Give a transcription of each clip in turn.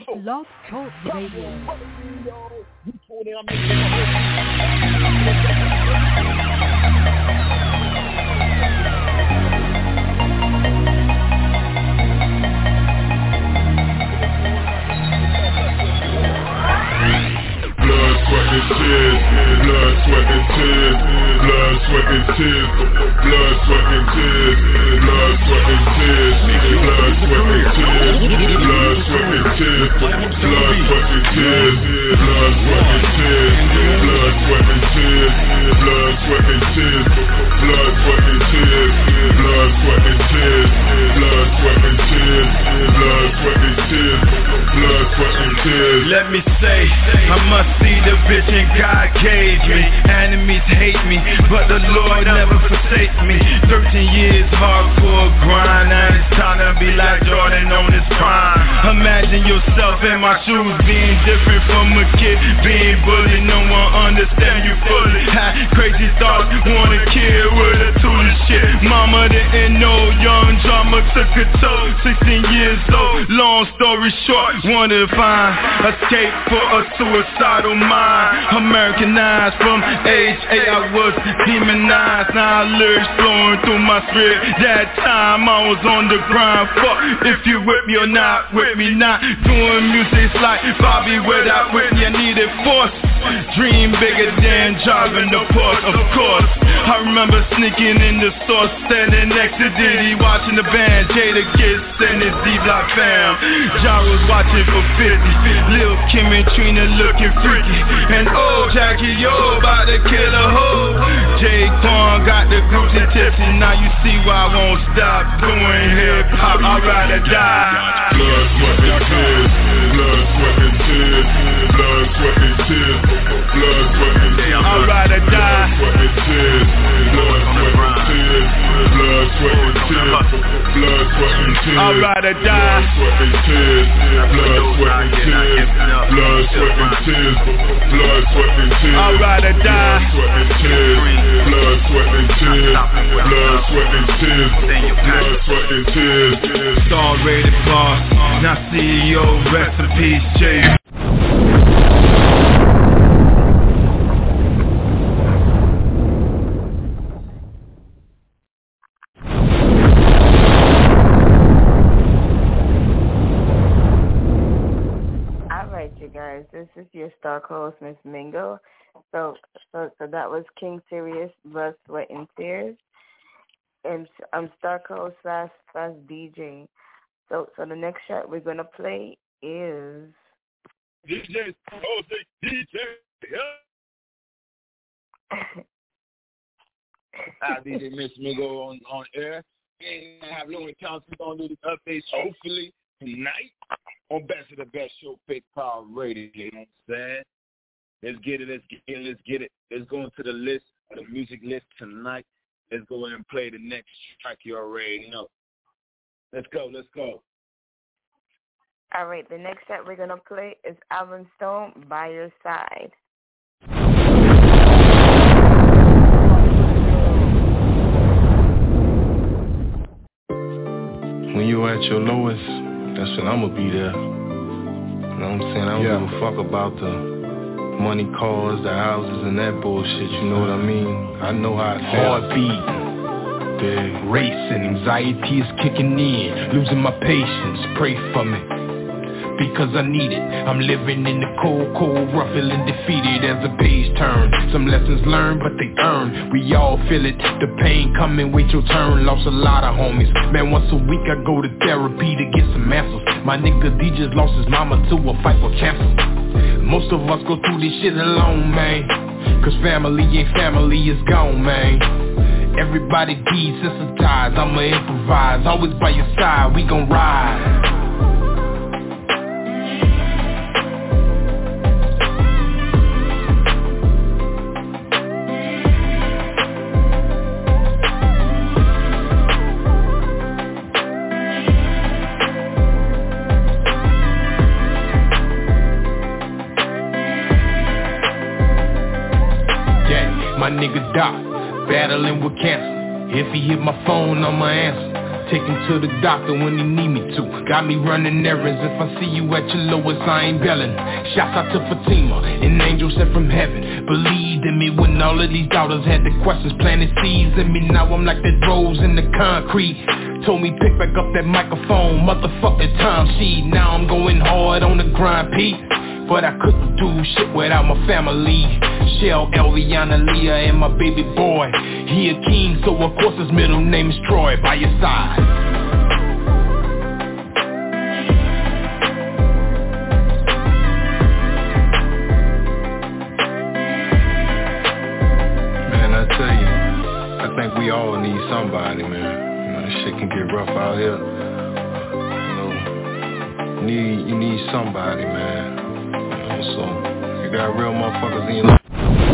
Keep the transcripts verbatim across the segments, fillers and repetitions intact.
Blog Talk Radio. Blood, sweat and tears, blood, sweat and tears, blood, sweat and tears, blood, sweat and tears, blood, sweat and tears, blood, sweat and tears, blood, sweat and tears, blood, sweat and tears, blood, sweat and tears, blood, sweat and tears, blood, sweat and tears, blood, sweat and tears, blood, sweat and tears, blood, sweat and tears, blood, sweat and tears, blood, sweat and tears. Let me say, I must see the vision God gave me. Enemies hate me, but the Lord never forsakes me. Thirteen years hardcore grind, and it's time to be like Jordan on his prime. Imagine yourself in my shoes, being different from a kid, being bullied. No one understand you fully. Had crazy thoughts, wanna kill with a tool of shit. Mama didn't know, young drama took a toll. Sixteen years old, long story short, wanted to find escape for a suicidal mind. Americanized from age eight, I was demonized. Now lyrics flowing through my spirit. That time I was on the grind. Fuck if you with me or not with me. Not doing music's like Bobby without Whitney. I needed force. Dream bigger than driving the Porsche, of course. I remember sneaking in the store, standing next to Diddy, watching the band. Jada Kiss and his D-Block fam. John was watching for fifty. Lil' Kim and Trina looking freaky. And oh, Jackie, yo, about to kill a hoe. Jay Quan got the Gucci tips, and now you see why I won't stop doing hip-hop. I'd rather die. Blood, sweat and tears, blood, sweat and tears, blood, sweat and tears, blood, sweat and tears. I'd rather die. Blood, sweat and tears, blood, sweat and tears, blood, sweat and tears, blood, sweat and tears. I'd rather die. Blood, sweat and tears, blood, sweat and tears, blood, sweat and tears, blood, sweat and tears. I'd rather die. Blood, sweat and tears, blood, sweat and tears, blood, sweat and tears, blood, sweat and tears. Star rated boss, now C E O, rest in peace, Jay. Guys, this is your star host, Miss Mingo. So, so, so that was King Sirius, Blood, Sweat, and Tears, and I'm star host slash slash D J. So, so the next shot we're gonna play is D J, oh, D J, yeah. Hi, D J Miss Mingo on on air. And I have no accounts. We're gonna do the updates hopefully tonight on Best of the Best Show, Fake Power Radio. You know what I'm saying? Let's get it, let's get it, let's get it. Let's go into the list, the music list tonight. Let's go in and play the next track you already know. Let's go, let's go. All right, the next set we're going to play is Alvin Stone, By Your Side. When you're at your lowest, that's when I'm gonna be there. You know what I'm saying? I don't yeah. give a fuck about the money, cars, the houses, and that bullshit. You know what I mean? I know how I feel. Heartbeat, the racing, anxiety is kicking in, losing my patience. Pray for me, because I need it. I'm living in the cold, cold, rough, feeling defeated as the page turn. Some lessons learned, but they earned. We all feel it. The pain coming, wait your turn. Lost a lot of homies. Man, once a week I go to therapy to get some answers. My nigga D just lost his mama to a fight for cancer. Most of us go through this shit alone, man. Cause family ain't family, it's gone, man. Everybody desensitized, I'ma improvise. Always by your side, we gon' ride. My nigga Doc, battling with cancer. If he hit my phone, I'ma answer. Take him to the doctor when he need me to. Got me running errands. If I see you at your lowest, I ain't belling. Shouts out to Fatima, an angel sent from heaven. Believed in me when all of these doubters had the questions. Planted seeds in me, now I'm like that rose in the concrete. Told me pick back up that microphone, motherfucking time sheet. Now I'm going hard on the grind, Pete. But I couldn't do shit without my family. Shell, Eliana, Leah, and my baby boy. He a king, so of course his middle name is Troy. By your side. Man, I tell you, I think we all need somebody, man. You know, this shit can get rough out here. You know, need you need somebody, man. So, you got real motherfuckers in your life.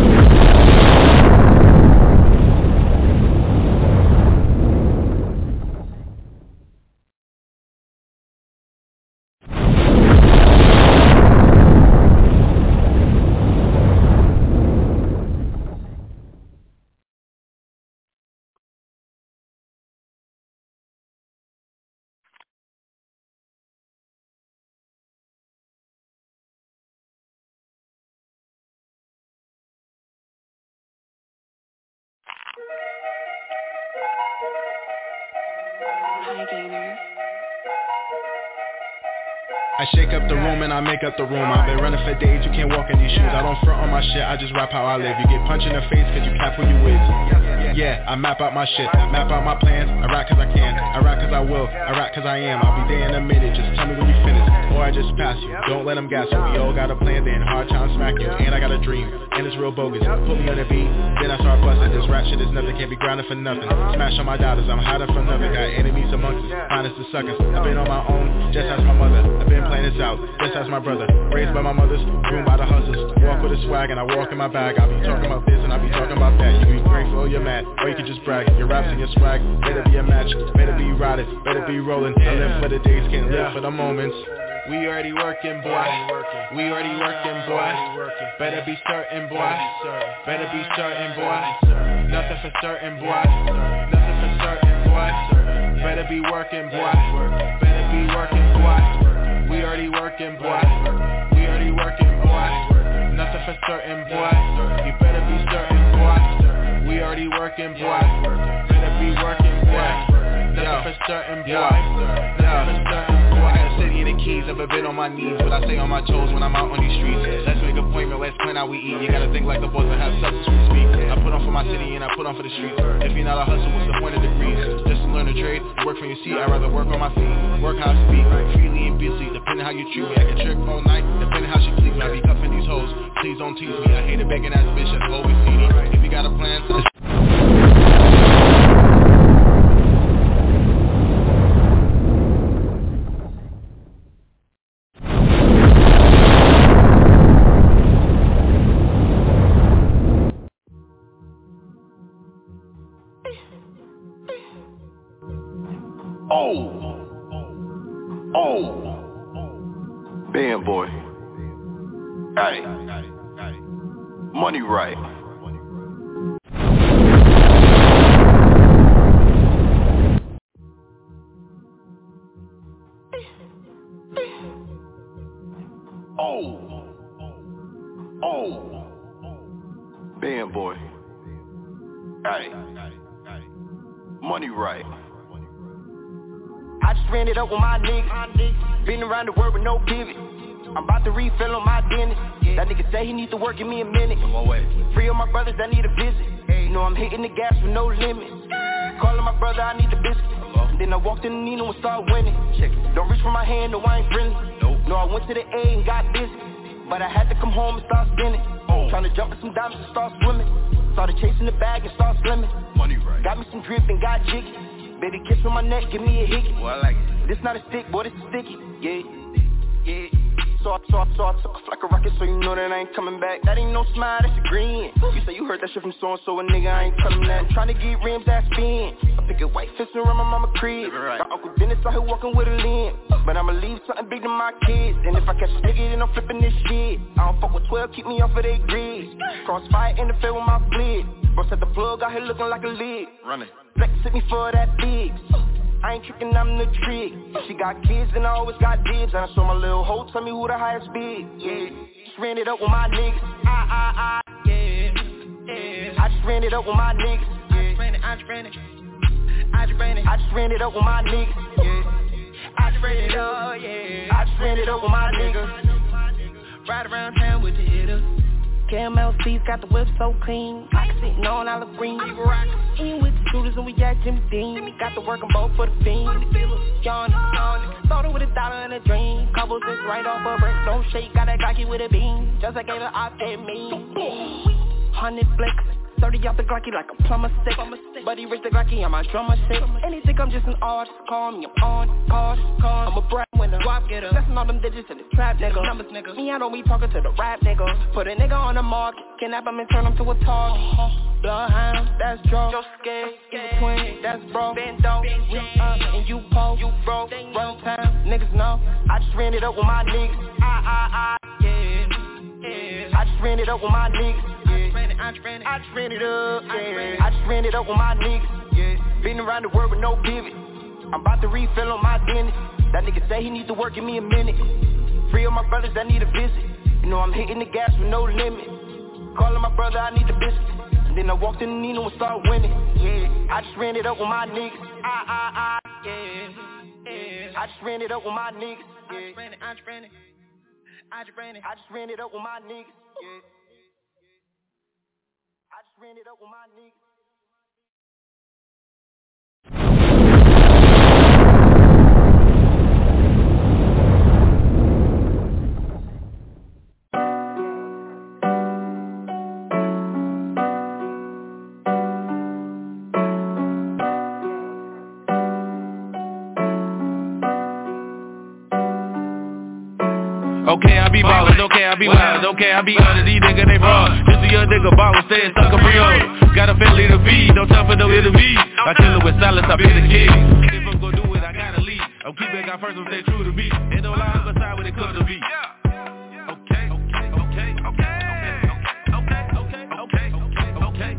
I shake up the room and I make up the room. I've been running for days, you can't walk in these shoes. I don't front on my shit, I just rap how I live. You get punched in the face cause you cap who you with. Yeah, I map out my shit, map out my plans. I rap cause I can, I rap cause I will, I rap cause I am. I'll be there in a minute, just tell me when you finish, or I just pass you. Don't let them gas you, we all got a plan, then hard time smack you. And I got a dream, and it's real bogus. Put me on the beat, then I start busting. This rap shit is nothing, can't be grounded for nothing. Smash on my daughters, I'm hiding from nothing. Got enemies amongst us, finest the suckers. I've been on my own, just as my mother. I've been playing this out, just as my brother. Raised by my mothers, groomed by the hustlers. Walk with a swag and I walk in my bag. I'll be talking about this and I'll be talking about that. You can be grateful or you're mad, or you can just brag. Your raps and your swag, better be a match, better be riding, better be rolling. I live for the days, can't live for the moments. We already working, boy. We already working, boy. Better be certain, boy. Better be certain, boy. Nothing for certain, boy. Nothing for certain, boy. Better be working, boy. Better be working, boy. We already working, boy. We already working, boy. Nothing for certain, boy. You better be certain, boy. We already working, boy. Better be working, boy. Nothing for certain, boy. Nothing for certain, boy. I got a city in the keys, never been on my knees, but I stay on my toes when I'm out on these streets. Let's make an appointment, let's plan how we eat. You gotta think like the boys that have substance when we speak. I put on for my city and I put on for the streets. If you're not a hustle, what's the point of degrees? Just to learn a trade, work from your seat. I'd rather work on my feet, work how I speak, freely and busy, depending how you treat me. I can trick all night, depending how she please me. I be cuffing these hoes, please don't tease me. I hate a begging ass bitch, that's always seedy. If you got a plan, so Oh, oh, band boy, aye, money right. Oh, oh, band boy, aye, money right. I just ran it up with my niggas. Been around the world with no pivot. I'm about to refill on my dentist. That nigga say he needs to work, give me a minute. Free of my brothers that need a visit. You know I'm hitting the gas with no limit. Calling my brother, I need the biscuit. And then I walked in the Nino and started winning. Don't reach for my hand, no I ain't friendly. No, I went to the A and got busy. But I had to come home and start spinning. Trying to jump in some diamonds and start swimming. Started chasing the bag and start slimming. Got me some drip and got jiggy. Baby, kiss on my neck, give me a hickey. Oh, I like it. This not a stick, boy, this is sticky. Yeah, yeah. So I, so I, so I took off like a rocket, so you know that I ain't coming back. That ain't no smile, that's a grin. You say you heard that shit from so-and-so, a nigga, I ain't telling that. I'm trying to get rims that spin. I pick a white fist around my mama crib. Right. My Uncle Dennis out here walking with a limb. But I'ma leave something big to my kids. And if I catch a nigga, then I'm flipping this shit. I don't fuck with twelve, keep me off of they grids. Crossfire interfere with my fleet. Bro set the plug out here looking like a lid. Running. Flex hit me for that big. I ain't tricking, I'm the trick. She got kids and I always got dibs. And I saw my little hoe tell me who the highest bid. Yeah, just ran it up with my niggas. I, I, I, yeah, yeah. I just ran it up with my niggas. I just ran it, I just ran it. I just ran it, I just ran it up with my niggas. Yeah, I just ran it up, yeah. I just ran it up with my niggas. Ride around town with the hitters. Caramel seats got the whip so clean. Like sitting on olive green. In with the shooters and we got Jimmy Dean. Got to work them both for the fiend. Yawn, yawn. Started with a dollar and a dream. Couple six right off a break. Don't shake, got that Glocky with a beam. Just like gave it off that mean. Hundred flicks. thirty off the Glocky like a plumber stick. But he rich the Glocky on my drummer stick. And he think I'm just an artist. Call me, I'm on, call, call. I'm a brand winner. Swap getter. Blessing all them digits in the trap, nigga. Numbers, nigga. Me, I don't be talking to the rap, nigga. Put a nigga on the market. Kidnap him and turn him to a target. Bloodhound, that's draw. Joe scared, in between, that's bro. Bend down, we up, and you po, you broke. Run time, niggas know. I just ran it up with my niggas. I, I, I, yeah, yeah. I just ran it up with my niggas. I just ran it, I just ran it up, yeah. I just ran it up with my niggas, yeah. Been around the world with no pivot. I'm about to refill on my dentist. That nigga say he need to work, give me a minute. Free of my brothers that need a visit. You know I'm hitting the gas with no limit. Calling my brother, I need the business. And then I walked in the Nino and started winning, yeah. I just ran it up with my niggas. I, I, I, yeah, yeah. I just ran it up with my niggas, yeah. I just ran it, I just ran it. I just ran it, I just ran it up with my niggas, yeah. I just ran it up with my niggas. Okay, I be ballin', okay, I be wild, okay, I be honest, these niggas they fraud. Just a young nigga ballin', staying stuck in Rio. Got a family to feed, no time for no interview. I kill it with silence, I be the king. If I'm gon' do it, I gotta lead. I'm keeping God first, I'm stay true to me. Ain't no lie on my side when it comes to me. Okay, okay, okay, okay, okay, okay, okay, okay, okay, okay, okay, okay, okay,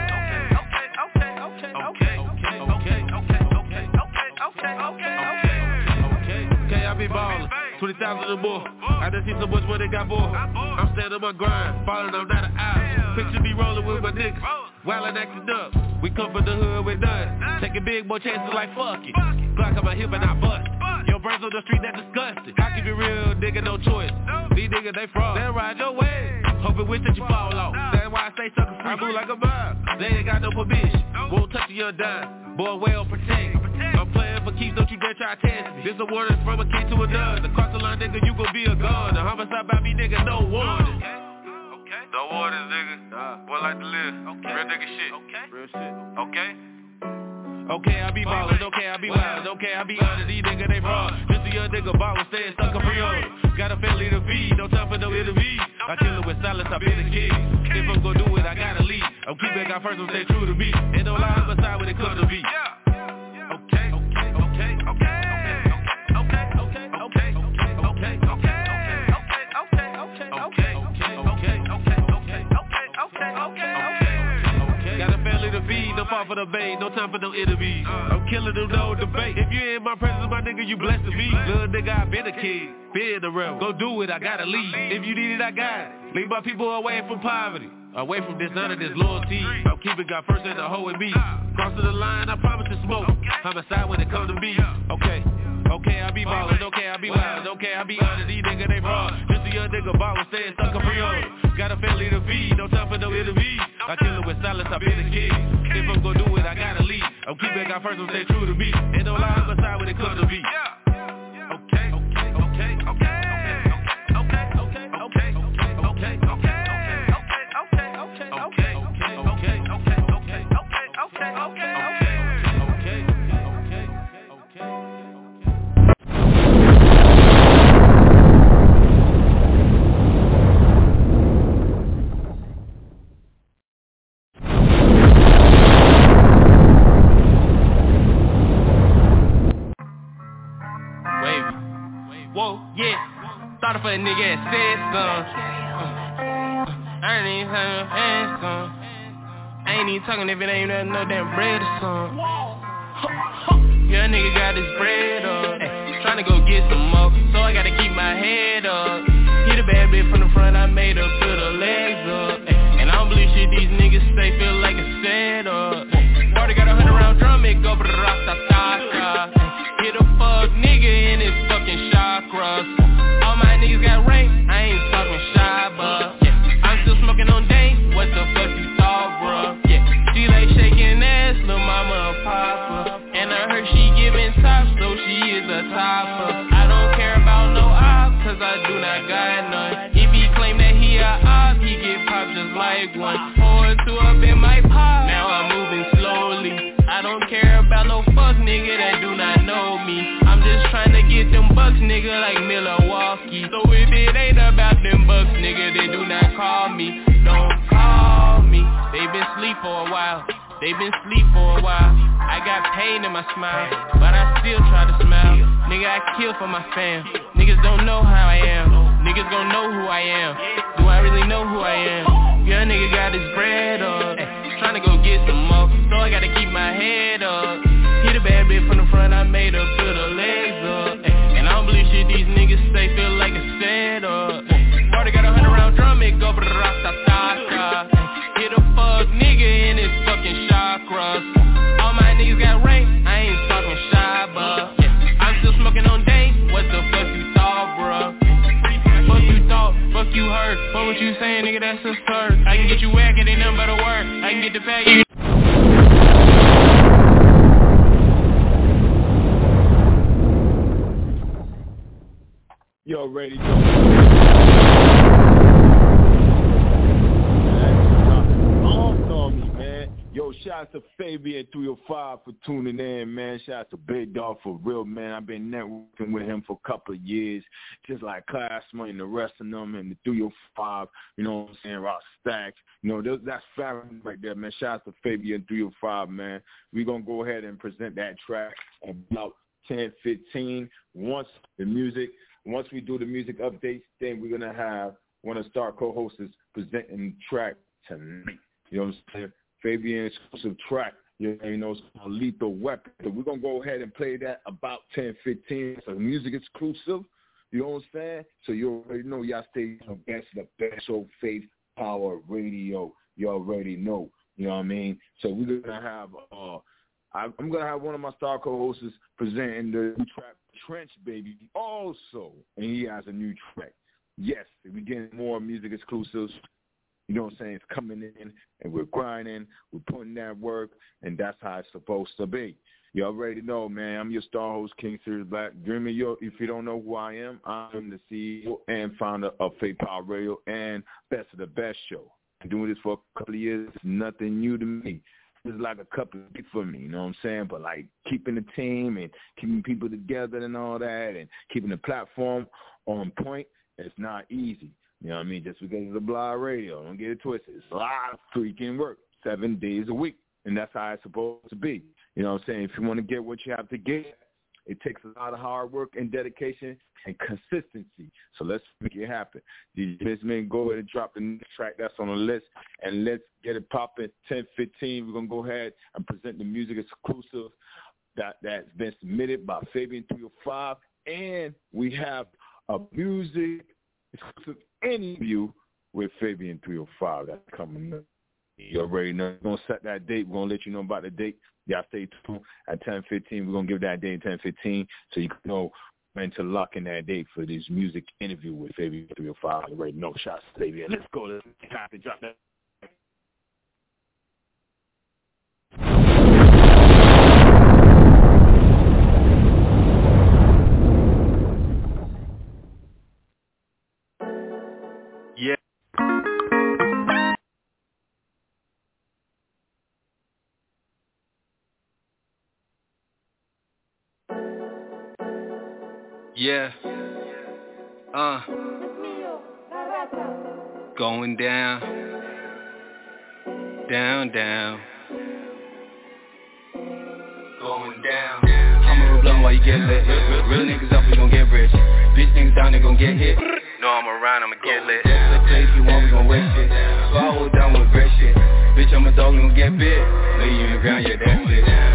okay, okay, okay, okay, okay, I be ballin'. twenty thousand or more. I done see so much where they got more. I'm standing on my grind, falling, I'm not an eye. Picture me rolling with my niggas, while I'm acting up. We come from the hood with none. Taking big boy chances like fuck it. Glock on my hip and I bust. Your brains on the street, that disgusting. I keep it real, nigga, no choice. These niggas, they fraud. They ride your way. Hope and wish that you fall off. That's why I stay sucker free. I move like a mob. They ain't got no permission. Won't touch your dime. Boy, well protect. I'm playing for keeps, don't you dare try to test me. This a warning from a kid to another. Across the line, nigga, you gon' be a gun. The homicide by me, nigga, no warning. Okay, okay. No warnings, nigga. Nah. Boy, like to live. Okay. Real nigga shit. Okay. Real shit. Okay. Okay, I be ballin', okay, I be wild, okay, I be honest, these niggas they fraud. Just a young nigga ballin', staying stuck in Rio. Got a family to feed, no time for no interview. I kill it with silence, I be the king. If I'm gon' do it, I gotta lead. I'm keeping God first, I'm stay true to me. Ain't no lie on my side when it comes to me. Okay, okay, okay, okay, okay, okay, okay, okay, okay, okay, okay, okay, okay. Got a family to feed, no fault for the bait, no time for no interviews. I'm killing them, no debate. If you ain't my presence, my nigga, you blessed to be. Little nigga, I been a king, been the realm. Go do it, I gotta leave. If you need it, I got it. Leave my people away from poverty, away from this, none of this loyalty. I'm keeping God first and the hoe in me. Crossing the line, I promise to smoke. Homicide when it comes to me. Okay, okay, I be ballin', okay, I be wild, okay, I be honest, these niggas they fraud. Just a young nigga ballin', staying stuck in Rio. Got a family to feed, no time for no interview. I kill it with silence, I be the king. If I'm gon' do it, I gotta lead. I'm keeping God first, I'm stay true to me. Ain't no lie on my side when it comes to me. Okay, okay, okay, okay. Started for a nigga and said some. I ain't even have no hands on. I ain't even talking if it ain't nothing, no damn bread or something. Yeah, nigga got his bread up. Tryna go get some more, so I gotta keep my head up. Hit a bad bitch from the front, I made her put her legs up. And I don't believe shit these niggas say, feel like a setup. Party got a hundred round drum, it go bra-ra-ta-ta-ta. Hit a fuck nigga in his fucking chakras. All my niggas got rank, I ain't talking shy, but yeah, I'm still smoking on dank, what the fuck you thought, bruh? Yeah, she like shaking ass, lil' mama a papa. And I heard she giving top, so she is a topper. I don't care about no op, cause I do not got none. If he claim that he a op, he get popped just like one. Pour two up in my pot, now I'm moving slowly. I don't care about no fuck nigga that do not know me. I'm just trying to get them bucks nigga like Milwaukee. So if it ain't about them bucks nigga, they do not call me. Don't call me. They been sleep for a while. They been sleep for a while. I got pain in my smile, but I still try to smile. Nigga, I kill for my fam. Niggas don't know how I am. Niggas gon' know who I am. Do I really know who I am? Young nigga got his bread up, tryna go get some more, so I gotta keep my head up. Hit a bad bitch from the front, I made her put her legs up. And I don't believe shit these niggas say, feel like a setup. Party got a hundred round drum, it go bra-ra-ta-ta-ta. Hit a fuck nigga in his fucking chakras. All my niggas got rank, I ain't talking shy, but yeah, I'm still smoking on dank, what the fuck you thought, bruh? Fuck you thought, fuck you heard. What was you saying, nigga, that's absurd. I can get you whack, it ain't nothing but a word. I can get the package. You already know. Arms on me, man. Yo, shout out to Fabian three oh five for tuning in, man. Shout out to Big Dog for real, man. I've been networking with him for a couple of years, just like Classman and the rest of them, and the three oh five, you know what I'm saying, Rock Stacks. You know, that's family right there, man. Shout out to Fabian three oh five, man. We're going to go ahead and present that track at about ten fifteen. Once the music... Once we do the music updates, then we're going to have one of the star co-hosts presenting the track tonight. You know what I'm saying? Fabian exclusive track. You know, it's called Lethal Weapon. So we're going to go ahead and play that about ten fifteen. So music exclusive. You know what I'm saying? So you already know y'all stay against the best show, Faith Power Radio. You already know. You know what I mean? So we're going to have, uh, I'm going to have one of my star co-hosts presenting the new track, Trench Baby, also, and he has a new track. Yes, we're getting more music exclusives. You know what I'm saying? It's coming in, and we're grinding, we're putting that work, and that's how it's supposed to be. You already know, man. I'm your star host, King Sirius Black. Dreamer, yo, if you don't know who I am, I'm the C E O and founder of Faith Power Radio and Best of the Best Show. I'm doing this for a couple of years. It's nothing new to me. It's like a couple of weeks for me, you know what I'm saying? But like keeping the team and keeping people together and all that and keeping the platform on point, it's not easy. You know what I mean? Just because it's a blog radio. Don't get it twisted. It's a lot of freaking work, seven days a week. And that's how it's supposed to be. You know what I'm saying? If you want to get what you have to get, it takes a lot of hard work and dedication and consistency. So let's make it happen. This man, go ahead and drop the next track that's on the list, and let's get it popping. ten fifteen, we're going to go ahead and present the music exclusive that, that's been submitted by Fabian three oh five, and we have a music exclusive interview with Fabian three oh five that's coming up. You already know. We're going to set that date. We're going to let you know about the date. Y'all stay tuned at ten fifteen. We're going to give that date at ten fifteen so you can know when to lock in that date for this music interview with Fabian three oh five. You already know. Shots, Fabian. Let's go. Let's have to drop that. Yeah. Yeah. Uh. Going down. Down, down. Going down. I'ma roll while you get lit. Real niggas up, we gon' get rich. Bitch niggas down, they gon' get hit. No, I'm around, I'ma get lit. Let's play if you want, we gon' waste shit. So I hold down with great shit. Bitch, I'm a dog, we gon' get bit. Lay you in the ground, yeah, that's it. I'ma roll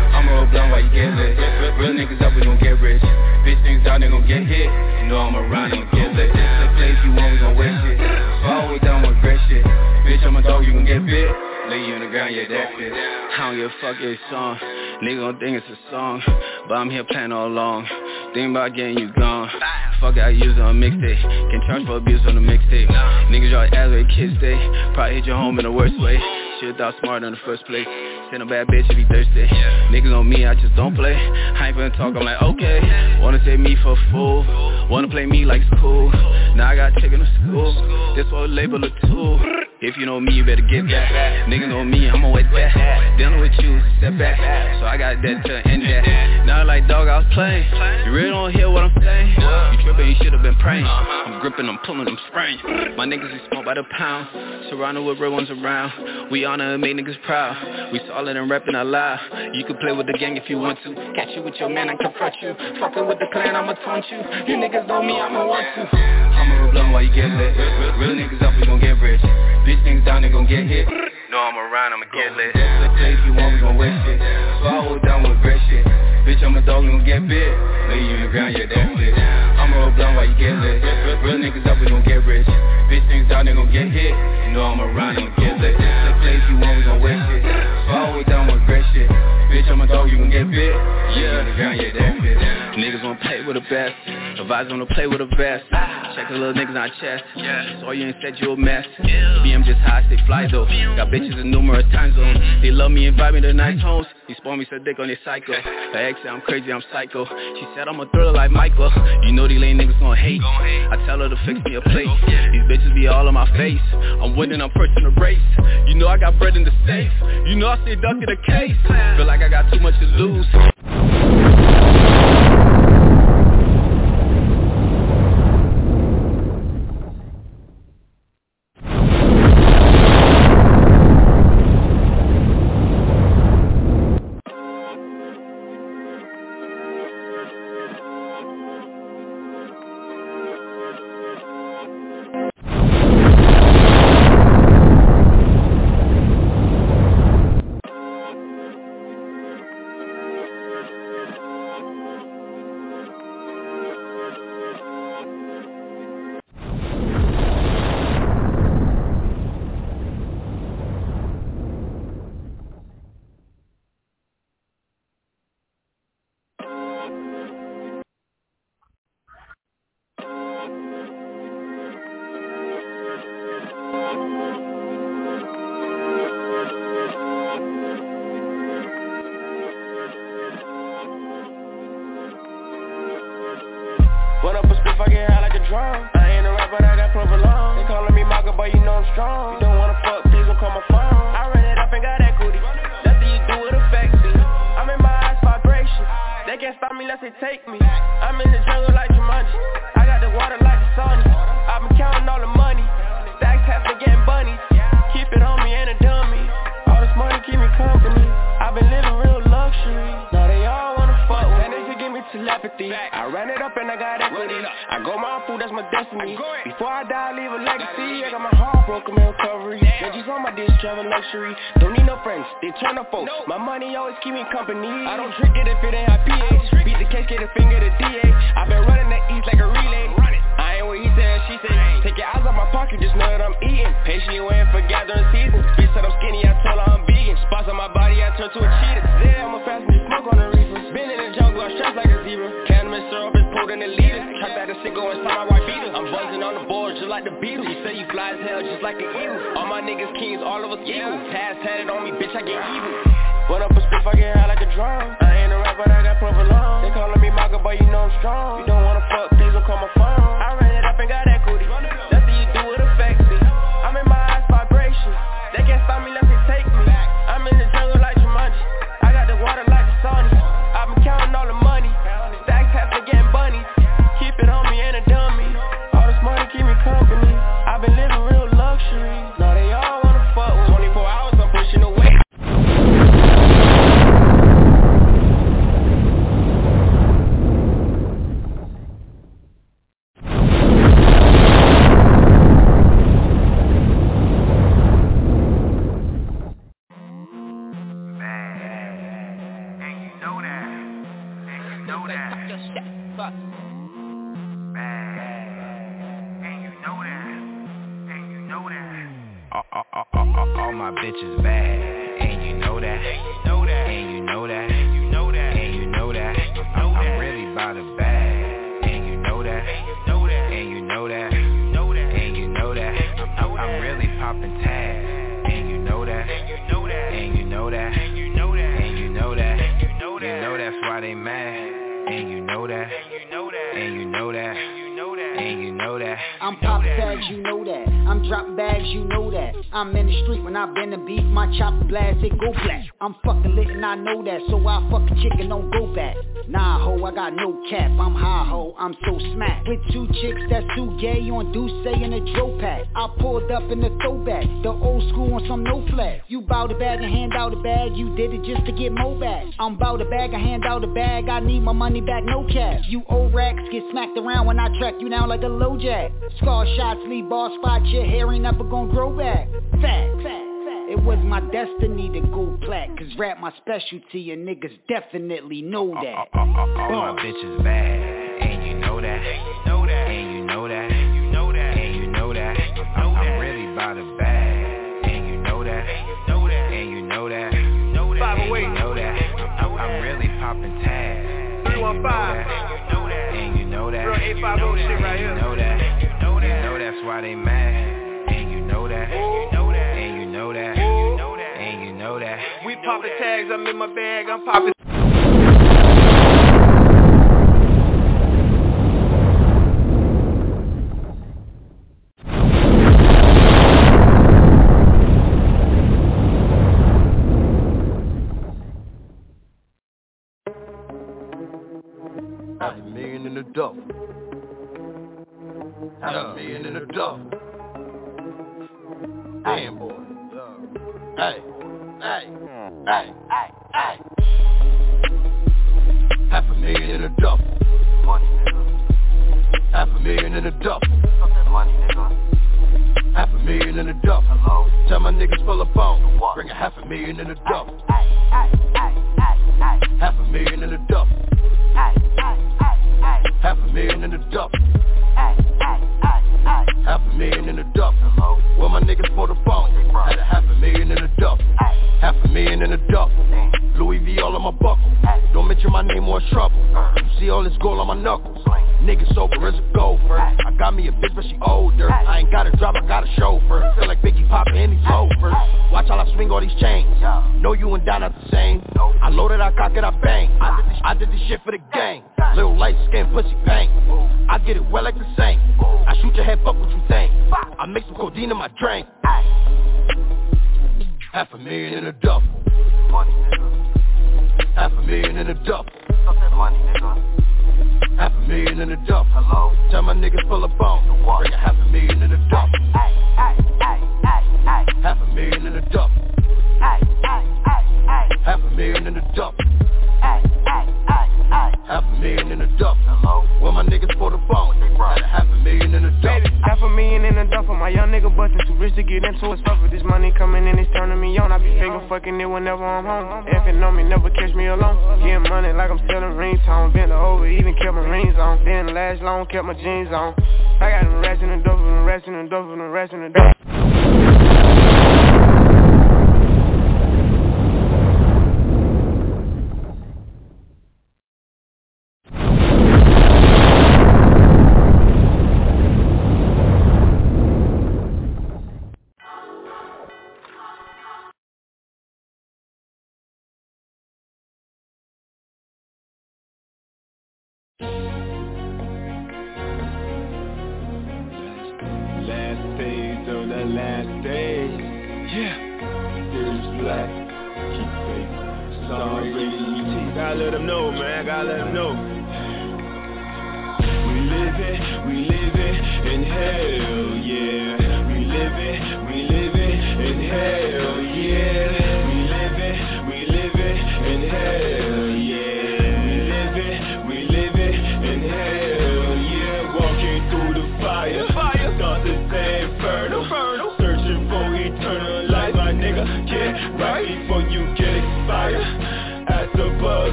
roll blunt while you get lit. Real niggas up, we gon' get rich. Bitch niggas out, they gon' get hit. You know I'm around, I'ma get lit. This the place you want, we gon' waste it. So all we done with great shit. Bitch, I'm a dog, you gon' get bit. Lay you on the ground, yeah, that's it. I don't give a fuck your song. Nigga gon' think it's a song, but I'm here playing all along. Think about getting you gone. Fuck I use it on mixtape. Can charge for abuse on the mixtape. Niggas y'all ass where kids stay. Probably hit your home in the worst way. Should've thought smarter in the first place. Send a bad bitch if he thirsty. Niggas on me, I just don't play. I ain't finna talk, I'm like, okay. Wanna take me for a fool. Wanna play me like it's cool. Now I got taken to school. This whole label a tool. If you know me, you better get that. Niggas know me, I'ma wet that. Dealing with you, step back. So I got that to end that. Now like dog, I was playing. You really don't hear what I'm saying. You tripping, you should've been praying. I'm gripping, I'm pulling, I'm spraying. My niggas is smoked by the pound. Surrounded with real ones around. We honor and make niggas proud. We solid and reppin' our live. You can play with the gang if you want to. Catch you with your man, I confront you. Fuckin' with the clan, I'ma taunt you. You niggas know me, I'ma want to. I'ma roll blunt while you get lit. Real niggas up, we gon' get rich. Bitch niggas down, they gon' get hit. No, I'm around, I'ma get lit. This the place you want, we gon' waste it. So I hold down with great shit. Bitch, I'm a dog, we gon' get bit. Lay you on the ground, yeah, that's it. I'ma roll blunt while you get lit. Real niggas up, we gon' get rich. Bitch niggas down, they gon' get hit. You know I'm around, I'ma get lit. This the place you want, we gon' waste it. So I hold down with great shit. Bitch, I'm a dog, you gon' get bit. Yeah, on the ground, yeah, that's it. Niggas wanna play with the best. Advise wanna play with the best. Check the little niggas on chest. So you ain't said you a mess. B M just high, stay fly though. Got bitches in numerous time zones. They love me, invite me to nice homes. He spawn me, said dick on their cycle. Her ex said I'm crazy, I'm psycho. She said I'm a thriller like Michael. You know these lame niggas gon' hate. I tell her to fix me a plate. These bitches be all on my face. I'm winning, I'm first in the race. You know I got bread in the safe. You know I stay duck in the case. Feel like I got too much to lose. Run up a spliff, I get high like a drum. I ain't a rapper, I got provolone. They calling me Maka, but you know I'm strong. You don't wanna fuck, please don't call my phone. I ran it up and got equity. Nothing you do, it affects me. I'm in my eyes, vibration. They can't stop me unless they take me. I'm in the jungle like Jumanji. I got the water like the Sony. I've been counting all the money. Stacks have been getting bunnies. Keep it on me, ain't a dummy. All this money keep me company. I've been living real luxury. Now they all wanna fuck with me. They give me telepathy. I ran it up and I got equity. I go my food, that's my destiny. Before I die, I leave a legacy. I got my heart broken, in recovery. Veggies on my dish, travel luxury. Don't need no friends, they turn up folks. My money always keep me company. I don't trick it if it ain't high pH. Beat the case, get a finger to D A. I been running the East like a relay. I ain't what he said, she said. Take your eyes off my pocket, just know that I'm eating. Patient, you waiting for gathering seasons. Bitch said I'm skinny, I told her I'm vegan. Spots on my body, I turn to a cheetah. Yeah, I'm a fast and smoke on the reefer. Been in the jungle, I'm strapped like a zebra. Cannabis syrup is pulled in the leader. Trap that a sicko inside my white beater. I'm buzzing on the board just like the Beatles. You say you fly as hell just like the Eagles. All my niggas kings, all of us eagles. Pass tatted on me, bitch, I get evil. Run up a spliff, I get high like a drum. I ain't a rapper, I got provolone. They calling me Maka, but you know I'm strong. You don't wanna fuck, please don't call my phone. I ran it up and got equity. Nothing you do, it affects me. I'm in my eyes, vibration. They can't stop me unless they take me. I'm in the jungle like Jumanji. I got the water like the Sony. I've been counting all the money. Stacks have been getting bunnies. Keep it on me, ain't a dummy. All this money keep me company. I've been living real luxury. Now they all wanna fuck with twenty-four hours, I'm pushing away. bitch is bad, and you know that, and you know that, and you know that, and you know that, and you know that. I'm, I'm really about the bag, and you know that, and you know that, and you know that, and you know that, and you know that. I'm, I'm really popping tags, and you know that, and you know that, and you know that, and you know that, and you know that, and you know that. You know that's why they mad, and you know that, and you know that, and you know that, and you know that, and you know that. I'm popping tags, you know that. I'm dropping bags, you know that. I'm in the street when I been the beef, my chopper blast, it go black. I'm fucking lit and I know that, so I fuck a chick and don't go back. Nah ho, I got no cap, I'm high ho, I'm so smack. With two chicks that's too gay on Douce in a dro pack. I pulled up in the throwback, the old school on some no flat. You bout a bag and hand out a bag, you did it just to get more back. I'm bout a bag and hand out a bag, I need my money back, no cash. You old racks get smacked around when I track you down like a low jack. Scar shots leave ball spots, your hair ain't never gonna grow back. Fact, fact. It was my destiny to go plat, cause rap my specialty and niggas definitely know that. All, all, all, all my bitches bad, and you know that, and you know that, and you know that, and you know that, and you know that. I'm, I'm really about the bag, and you know that, and you know that, and you know that, and you know that, and you know that. I'm, I'm really popping tags, three one five, and you know that, and you know that, and you know that, shit right here. You know that, and you know that, you know that's why they mad, and you know that, and you know that, and you know that, and you know that, and you know that. We popping tags, I'm in my bag, I'm popping. Half a million in the duffel. Half a million in the duffel. Damn boy. Hey, hey, hey, hey, hey. Half a million in the duffel. Half a million in the duffel. Half a million in the duffel. Tell my niggas pull up on. Bring a half a million in the duffel. Half a million in the duffel. Half a million in the duffel. Half a million in the duffel. Well, my niggas for the phone. Had a half a million in the duffel. Half a million in the duffel. Louis V all on my buckle. Don't mention my name or trouble. You see all this gold on my knuckles. Niggas sober as a gopher. I got me a bitch but she older. I ain't got a drop, I got a chauffeur. Feel like Biggie poppin' in these loafers. Watch how I swing all these chains. Know you and Don not the same. I loaded, I cock it, I bang. I did this, I did this shit for the gang. Little light skin, pussy bang. I get it well like the same. I shoot your head, fuck what you think. I mix some codeine in my drink. Half a million in a duffel. Half a million in a duffel. Half a million in a duffel. Tell my niggas pull up on. Bring a half a million in a duffel. Half a million in a duffel. Half a million in a duffel. Half a million in a duffel. Well, my niggas for the phone. Had a half a million in a duffel. Baby, half a million in a duffel. My young nigga bustin', too rich to get into it. Stuff with this money coming in, it's turning me on. I be finger fucking it whenever I'm home. If it know me, never catch me alone. Getting money like I'm selling ringtone. Bent over, even kept my rings on. Didn't last long, kept my jeans on. I got them rats in the duffel, them rats in the duffel, them rats in the duffel.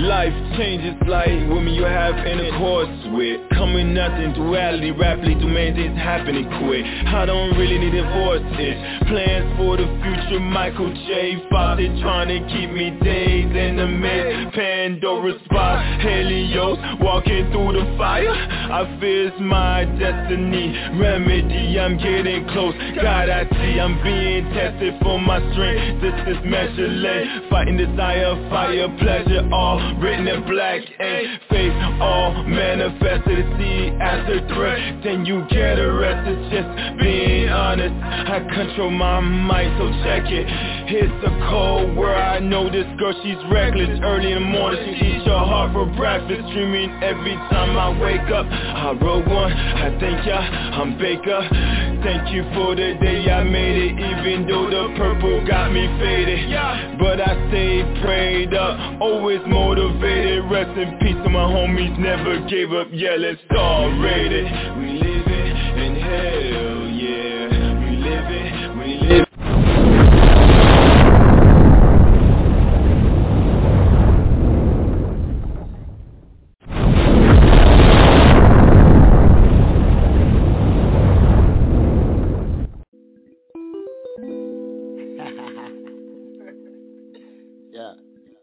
Life changes like women you have intercourse with. Coming nothing, duality, rapidly do main things happening quick. I don't really need to force it. Plans for the future, Michael J. Fawcett trying to keep me days in the mist. Pandora's box, Helios walking through the fire. I fear it's my destiny. Remedy, I'm getting close. God, I see I'm being tested for my strength. This is measure lane, fighting desire, fire, pleasure, all written in black ink. Faith, all manifested. See as a threat, then you get arrested. Just being honest, I control my mind, so check it. It's a cold world, I know this girl, she's reckless. Early in the morning, she eats your heart for breakfast. Dreaming every time I wake up. I wrote one, I thank ya, I'm Baker. Thank you for the day I made it, even though the purple got me faded. But I stayed prayed up, always motivated. Rest in peace to my homies, never gave up. Yeah, let's all rate it. We live it in hell, yeah. We live it, we live it. Yeah.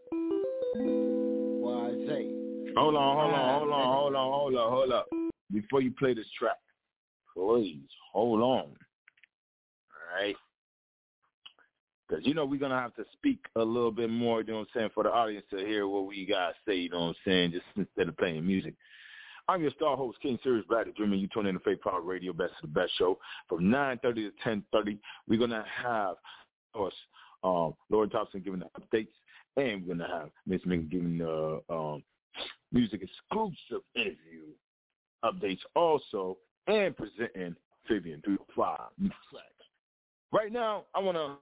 Why say? Hold on, hold on, hold on, hold on, hold up, hold up. Before you play this track, please hold on. All right? Because, you know, we're going to have to speak a little bit more, you know what I'm saying, for the audience to hear what we got to say, you know what I'm saying, just instead of playing music. I'm your star host, King Sirius Black the Dreamer. You tune in to Faith Power Radio, Best of the Best show. From nine thirty to ten thirty, we're going to have, of course, um, Lauren Thompson giving the updates, and we're going to have Miss Ming giving the um, music exclusive interview updates also, and presenting Fabian three oh five new tracks. Right now, I want to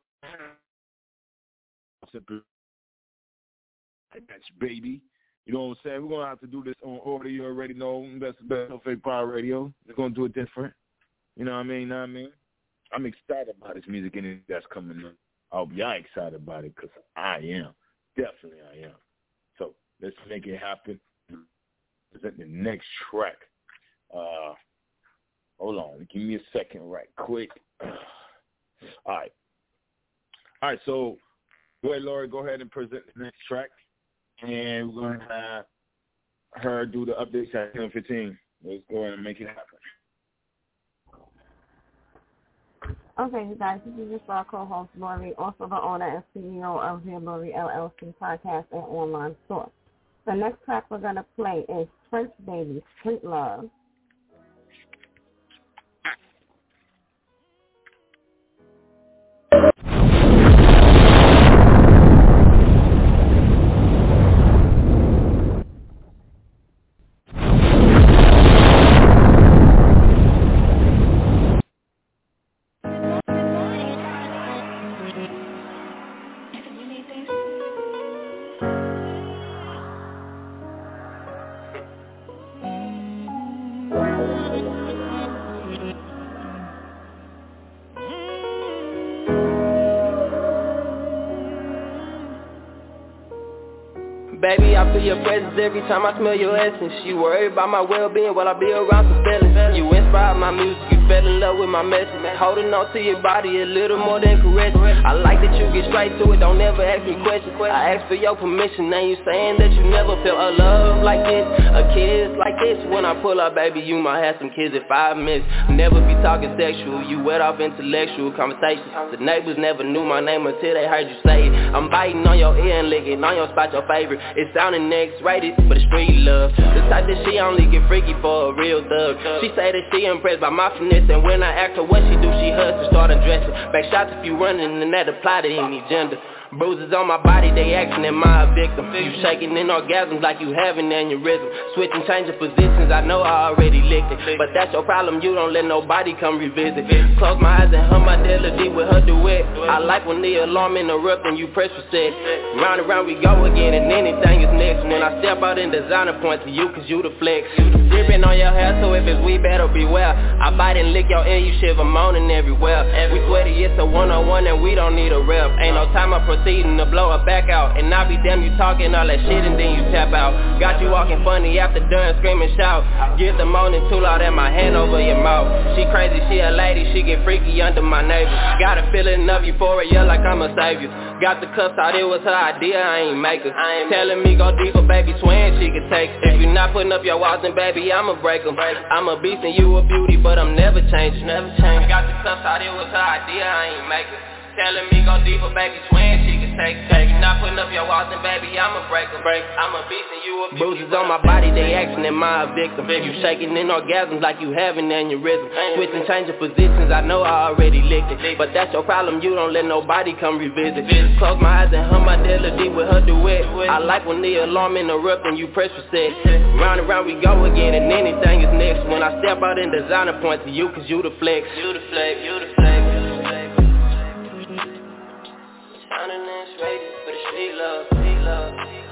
that's baby. You know what I'm saying? We're going to have to do this on order. You already know. That's the best of Faith Power Radio. We're going to do it different. You know what I mean? You know what I mean? I'm excited about this music and that's coming up. I hope y'all excited about it because I am. Definitely I am. So let's make it happen. Present the next track. Uh, hold on. Give me a second right quick. All right. All right, so go ahead, Lori. Go ahead and present the next track. And we're going to have her do the updates at ten fifteen. Let's go ahead and make it happen. Okay, you guys, this is your star co-host, Lori, also the owner and C E O of the Lori L L C podcast and online store. The next track we're going to play is Prince Baby, Street Love. Baby, I feel your presence every time I smell your essence. You worry about my well-being while I be around some feelings. You inspire my music, you fell in love with my message. Holding on to your body a little more than caressing. I like that you get straight to it, don't never ask me questions. I ask for your permission, now you saying that you never felt a love like this, a kiss like this. When I pull up, baby, you might have some kids in five minutes. Never be talking sexual, you wet off intellectual conversations. The neighbors never knew my name until they heard you say it. I'm biting on your ear and licking on your spot, your favorite. It's sounding X-rated for the street love. The type that she only get freaky for a real thug. She say that she impressed by my finesse, and when I ask her what she do, she hugs to start undressing. Back shots if you running, and that apply to any gender. Bruises on my body, they acting, am I a victim? You shaking in orgasms like you having aneurysm. Switching, changing positions, I know I already licked it. But that's your problem, you don't let nobody come revisit. Close my eyes and hum my melody with her duet. I like when the alarm interrupt and you press reset. Round and round we go again and anything is next. When I step out in designer, point to you cause you the flex. Dripping on your hair, so if it's we better beware. I bite and lick your ear, you shiver moaning everywhere. We sweaty, it's a one-on-one and we don't need a rep. Ain't no time I protect proceeding to blow her back out. And I be damn you talking all that shit and then you tap out. Got you walking funny after done screaming shout. Get the moaning too loud and my hand over your mouth. She crazy, she a lady, she get freaky under my neighbor. Got a feeling of euphoria like I'm a savior. Got the cuffs out, it was her idea, I ain't make her. Telling me go deeper, baby, swearing she could take it. If you not putting up your walls, then baby, I'ma break them. I'm a beast and you a beauty, but I'm never changing, never changing. Got the cuffs out, it was her idea, I ain't make her. Telling me go deeper, baby, swearing she can take it. Take it. Not putting up your walls, and baby, I'ma break them. Break. I'm a beast and you a beauty. Bruises on my body, they asking, am I a victim? You shaking in orgasms like you having aneurysm. Switching, changing positions, I know I already licked it. But that's your problem, you don't let nobody come revisit. Close my eyes and hum my melody with her duet. I like when the alarm interrupt and you press reset. Round and round we go again and anything is next. When I step out in designer, point to you cause you the flex. You the flex, you the flex. Ready for the street love, street love.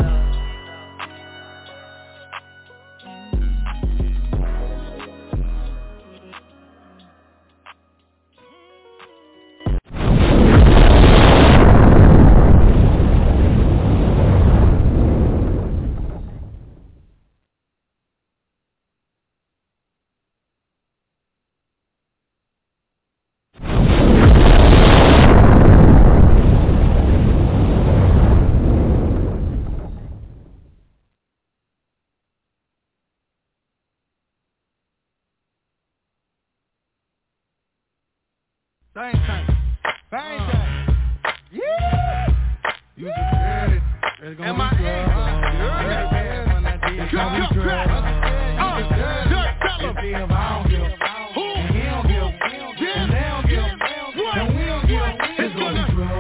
Same thing. Same thing. Yeah! You just heard it. It's gonna be good. You heard me? It's gonna be good. Uh, just tell him. If I don't give, who? He don't give. And they don't give. And we don't give. It's gonna be good.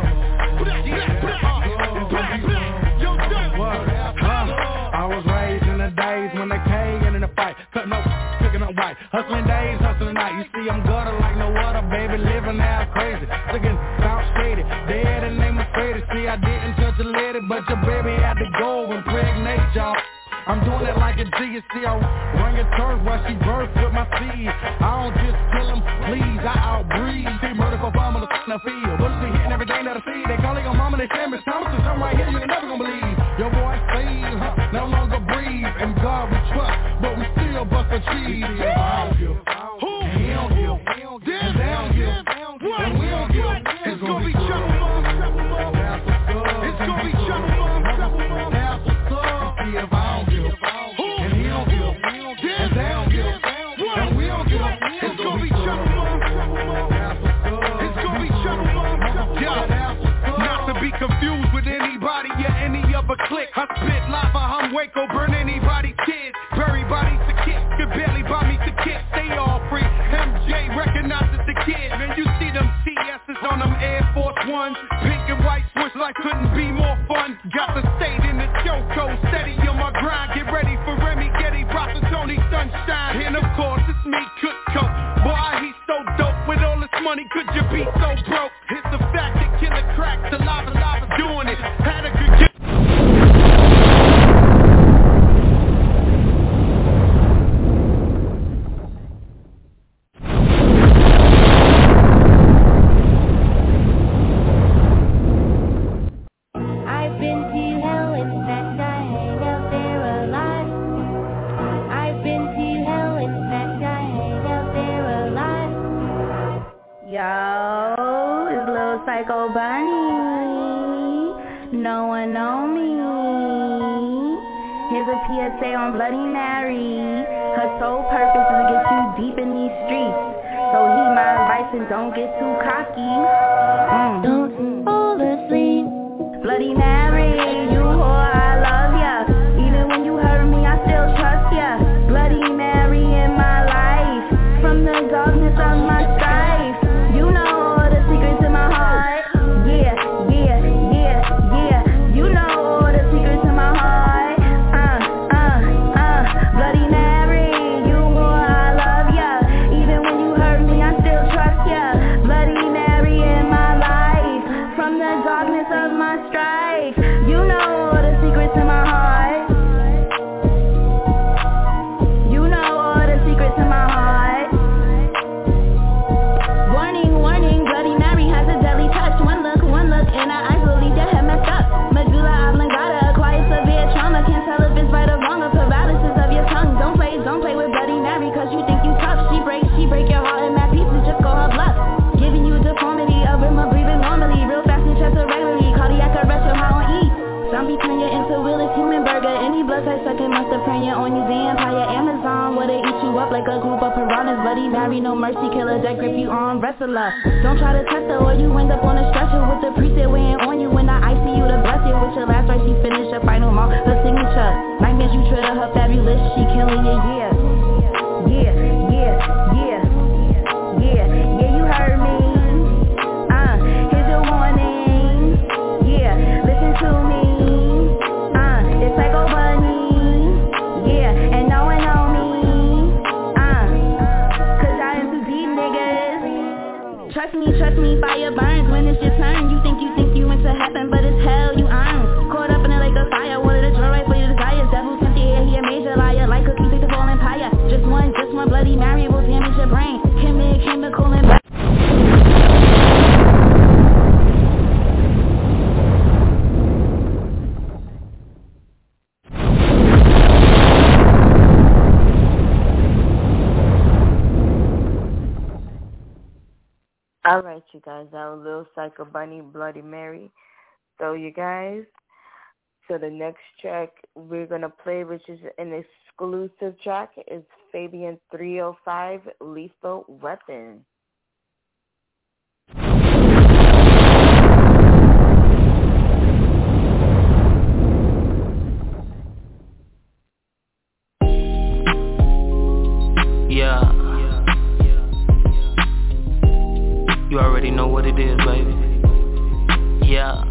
Yo, what? I was raised in the days when they came in the fight. Cutting up, cooking up white. Hustling days, hustling night. You see, I'm gutter like no other, baby. Living now crazy. Looking South shaded. Dead and name was Freddy. See, I didn't touch a lady, but your baby had to go and impregnate y'all. I'm doing it like a G, you see, I run your turf while she birth with my seed. I don't just kill them, please, I outbreed. See, murder for fun on the f***ing field. Bullets be hitting everything that I see. They calling your mama, they saying Miss Thompson. I'm right here, you ain't never gonna believe. Your boy saved, huh? No longer breathe. And God we trust, but we still bust a cheese. Yeah. I don't give. Who? And he don't give. Then they don't give. And we don't give. It's gonna be trouble, mom. It's gonna be trouble, mom. That's what's up. See if I don't give. And he don't give. Then they don't give. And we don't give. It's gonna be trouble, mom. It's gonna be trouble, mom. Yeah. Not to be confused with anybody or any other clique. I spit lava, I'm Waco, burn anybody's kids. Bury bodies to kick, could barely buy me to kick. They all free. M J recognizes the kid. Man, you see them C S's on them Air Force Ones. Pink and white switch like couldn't be more fun. Got the state in the choco, steady on my grind. Get ready for Remy, Getty, Brock, and Tony Sunshine. And of course it's me, Cook Coke. Boy, he's so dope. With all this money, could you be so broke? It's the fact that Killer Crack's the lava, lava doing it. Had a good get. Psycho Bunny, no one know me. Here's a P S A on Bloody Mary. Her sole purpose is to get you deep in these streets. So heed my advice and don't get too cocky. Mm. Don't fall asleep. Bloody Mary, you whore, I love ya. Even when you hurt me, I still trust ya. Bloody Mary in my life. From the darkness of my strife, you know all the secrets in my heart. Yeah, yeah, yeah, yeah. You know all the secrets in my heart. Uh, uh, uh. Bloody Mary, you whore, I love ya. Even when you hurt me, I still trust ya. Bloody Mary in my life. From the darkness of my strife, you know all the secrets. on you, vampire Amazon. Where they eat you up like a group of piranhas. Bloody Mary, no mercy, killer that grip you on, wrestler. Don't try to test her or you end up on a stretcher with the preset weighing on you in the I C U to bless you with your last right. She finish her final mark, her signature. Nightmares you tread her fabulous, she killing you, yeah. Yeah, yeah, yeah, yeah, yeah, you heard me. Uh, here's your warning. Yeah, listen to me. Uh, it's Psycho Bunny. Yeah, and no one know me. Uh, cause I am too deep, niggas. Trust me, trust me, fire burns when it's your turn. You think you think you into heaven, but it's hell you earn. Caught up in it like a fire, wanted to draw right for your desires. Devil sent you here, he a major liar. Like cookies, take the fall empire. Just one, just one Bloody Mary will damage your brain. Chemi- chemical and black. All right, you guys, that was Lil Psycho Bunny, Bloody Mary. So, you guys, so the next track we're going to play, which is an exclusive track, is Fabian three oh five, Lethal Weapon. Yeah. You already know what it is, baby. Yeah.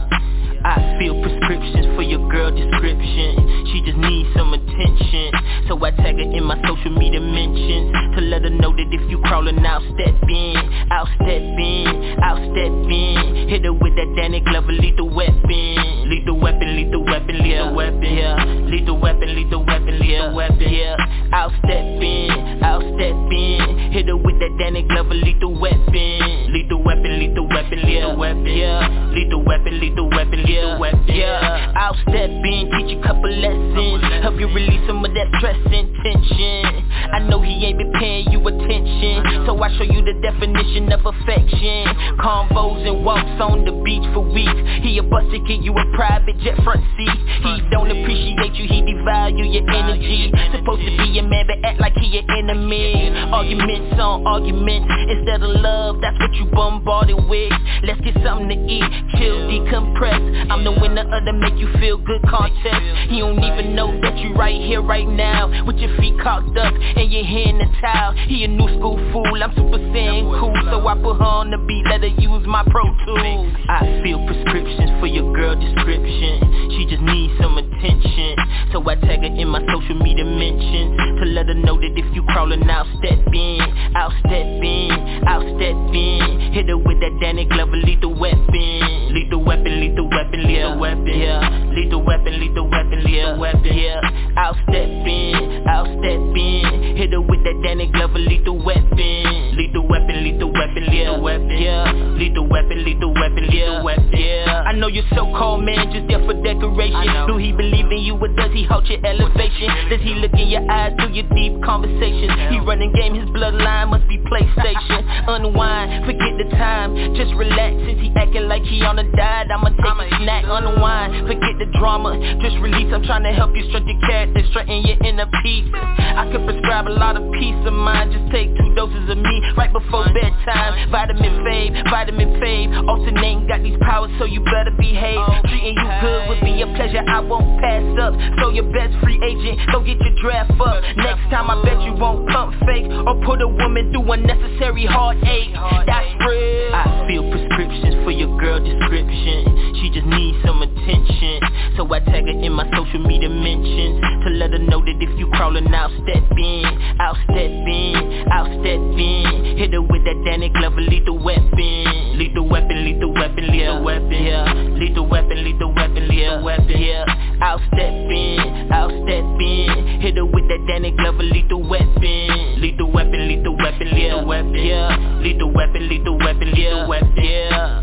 I feel prescriptions for your girl description. She just needs some attention. So I tag her in my social media mentions to let her know that if you crawling out, step in, out step in, out step in. Hit her with that Danny Glover lethal weapon. Lethal weapon, lethal weapon, lethal weapon, yeah. Lethal weapon, lethal weapon, lethal weapon, yeah. Out step in, out step in. Hit her with that Danny Glover lethal weapon. Lethal weapon, lethal weapon, lethal weapon, yeah. Lethal weapon, lethal weapon, lethal yeah, weapon, yeah. I'll step in, teach a couple lessons, help you release some of that stress and tension. I know he ain't been paying you attention, so I show you the definition of affection. Convos and walks on the beach for weeks. He a bust to get you a private jet front seat. He don't appreciate you, he devalue your energy. Supposed to be a man but act like he an enemy. Arguments on arguments instead of love, that's what you bombarded with. Let's get something to eat, chill, decompress. I'm the winner of the make you feel good contest. He don't even know that you right here right now, with your feet cocked up and your hand in the towel. He a new school fool, I'm super saiyan cool, so I put her on the beat, let her use my Pro Tools. I feel prescriptions for your girl description. She just needs some attention, so I tag her in my social media mentions to let her know that if you crawling out, step in, out step in, out step in. Hit her with that Danny Glover lethal weapon. Lethal weapon, lethal weapon, lethal weapon, yeah. Lethal weapon, lethal weapon, lethal weapon, yeah. Out step in, out step in. Hit her with that Danny Glover lethal weapon. Lethal weapon, lethal weapon, lethal weapon, yeah. Lethal weapon, lethal weapon, lethal weapon, yeah. I know your so-called man just there for decoration. Do he believe in you or does he halt your elevation? Does he look in your eyes through your deep conversations? He running game, his bloodline must be PlayStation. Unwind, forget the time, just relax. Since he acting like he on a diet, I'ma take a snack. Unwind, forget the drama, just release. I'm trying to help you strengthen your character, straighten your inner peace. I could prescribe a lot of peace of mind. Just take two doses of me right before bedtime. Vitamin fave, vitamin fave. Alternating got these powers, so you better behave. Treating you good would be a pleasure, I won't pass up. So your best free agent, go get your draft up. Next time I bet you won't pump fake or put a woman through unnecessary heartache. That's real. I feel prescriptions for your girl description. She just needs some attention, so I tag her in my social media mentions to let her know that if you crawling out, step in, out step in, out step in. Hit her with that Danny Glover lethal weapon. Lethal weapon, lethal weapon, lethal weapon, yeah. Lethal weapon, lethal weapon, lethal weapon, yeah. Out step in, out step in. Hit her with that Danny Glover lethal weapon. Lethal weapon, lethal weapon, lethal weapon, yeah. Lethal weapon, lethal weapon, lethal weapon, yeah.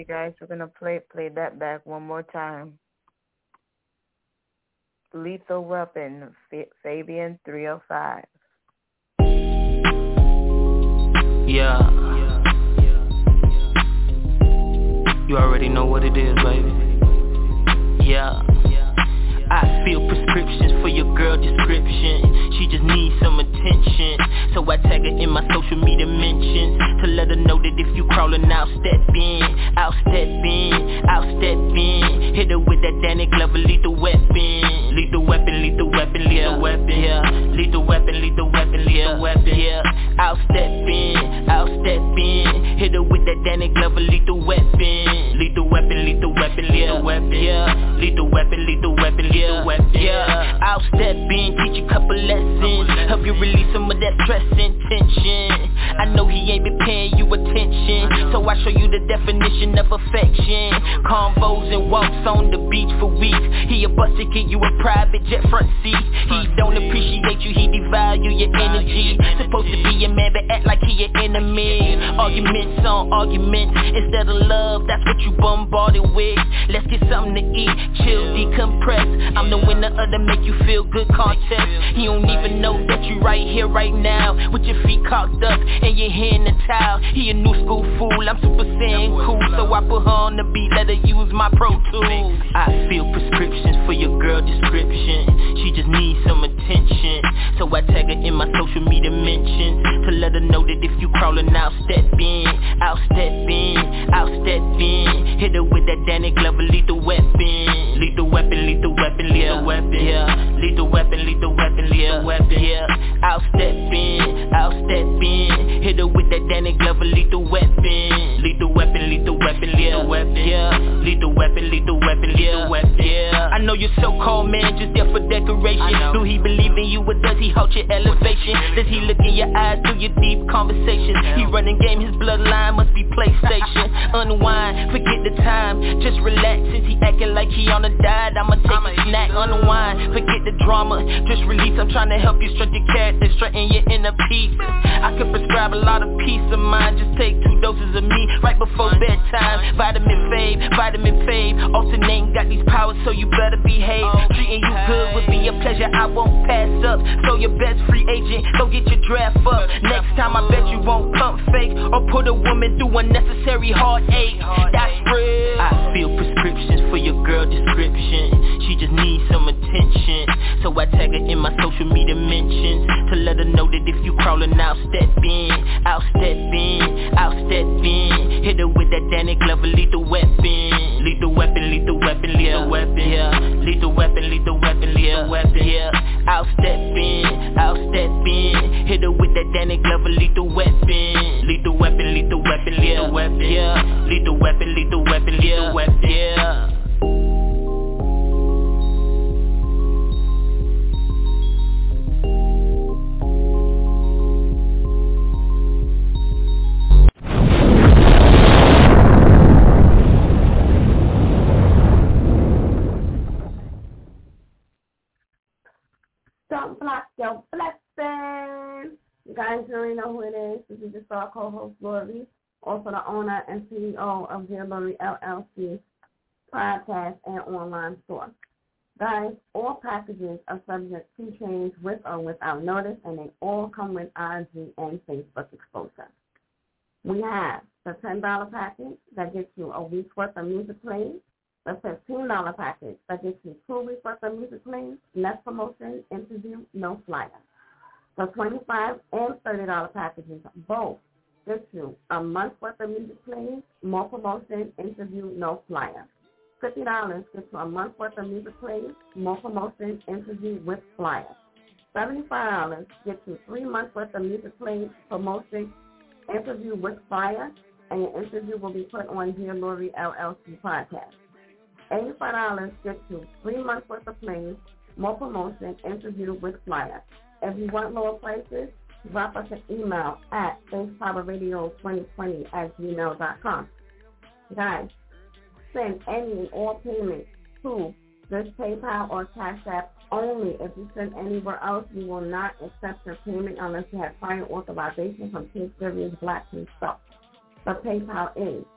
guys. We're gonna play play that back one more time. Lethal Weapon, F- Fabian three oh five. Yeah. You already know what it is, baby. Yeah. I feel prescriptions for your girl description. She just needs some attention, so I tag her in my social media mentions to let her know that if you crawling, I'll step in, I'll step in, I'll step in. Hit her with that Danny Glover lethal weapon, lethal weapon, lethal weapon, lethal weapon, yeah, lethal weapon, lethal weapon, lethal weapon, yeah. I'll step in, I'll step in. Hit her with that Danny Glover lethal weapon, lethal weapon, lethal weapon, lethal weapon, yeah, lethal weapon, lethal weapon. Yeah, yeah, I'll step in, teach a couple lessons, help you release some of that stress and tension. I know he ain't been paying you attention, so I show you the definition of affection. Convos and walks on the beach for weeks. He a bus ticket, you a private jet front seat. He don't appreciate you, he devalue your energy. Supposed to be a man but act like he your enemy. Arguments on arguments instead of love, that's what you bombarded with. Let's get something to eat, chill, decompress. I'm the winner of the make you feel good contest. He don't even know that you right here, right now, with your feet cocked up and your hand in the towel. He a new school fool, I'm super saiyan cool, so I put her on the beat, let her use my Pro Tools. I feel prescriptions for your girl description. She just needs some attention, so I tag her in my social media mentions to let her know that if you crawling, I'll step in, I'll step in, I'll step in. Hit her with that Danny Glover lethal weapon, lethal weapon, lethal weapon, lethal weapon, yeah, lethal weapon, lethal weapon, lethal weapon, yeah. I'll step in, I'll step in. Hit her with that Danny Glover lethal weapon, lethal weapon, lethal weapon, lethal weapon, yeah, lethal weapon, lethal weapon, lethal weapon, yeah. I know you're so-called man just there for decoration. Do he believe in you or does he halt your elevation? Does he look in your eyes through your deep conversations? He running game, his bloodline must be PlayStation. Unwind, forget the time, just relax. Since he acting like he on a diet, I'ma take a snack. Unwind, forget the drama, just release. I'm trying to help you strengthen your character, straighten your inner peace. I could prescribe a lot of peace of mind. Just take two doses of me right before bedtime. Vitamin Fave, vitamin Fave, alternating, got these powers so you better behave. Treating you good would be a pleasure, I won't pass up. So your best free agent, go get your draft up. Next time I bet you won't pump fake or put a woman through unnecessary heartache. That's real. I feel prescriptions for your girl description. She just needs some attention, so I tag her in my social media mentions to let her know that if you crawling, I'll step in, I'll step in, I'll step in. Hit her with that Danny Glover lethal weapon, lethal weapon, lethal weapon, lethal weapon, yeah, lethal weapon, lethal weapon, lethal weapon, yeah. I'll step in, I'll step in. Hit her with that Danny Glover lethal weapon, lethal weapon, lethal weapon, lethal weapon, yeah, lethal weapon, lethal weapon, lethal weapon, yeah. Don't block your blessing. You guys already know who it is. This is the star co-host, Lori, also the owner and C E O of Dear Lori L L C podcast and online store. Guys, all packages are subject to change with or without notice, and they all come with I G and Facebook exposure. We have the ten dollars package that gets you a week's worth of music plays, the fifteen dollars package that gets you two weeks worth of music plays, less promotion, interview, no flyer. The twenty-five dollars and thirty dollars packages both get you a month's worth of music plays, more promotion, interview, no flyer. fifty dollars gets you a month's worth of music plays, more promotion, interview with flyer. seventy-five dollars gets you three months worth of music plays, promotion, interview with flyer, and your interview will be put on Dear Lori L L C podcast. eighty-five dollars gets you three months worth of plays, more promotion, interview with flyer. If you want lower prices, drop us an email at facepowerradio twenty twenty at gmail dot com. Guys, send any and all payments to this PayPal or Cash App only. If you send anywhere else, we will not accept your payment unless you have prior authorization from King Serious Black and Stuff. The PayPal is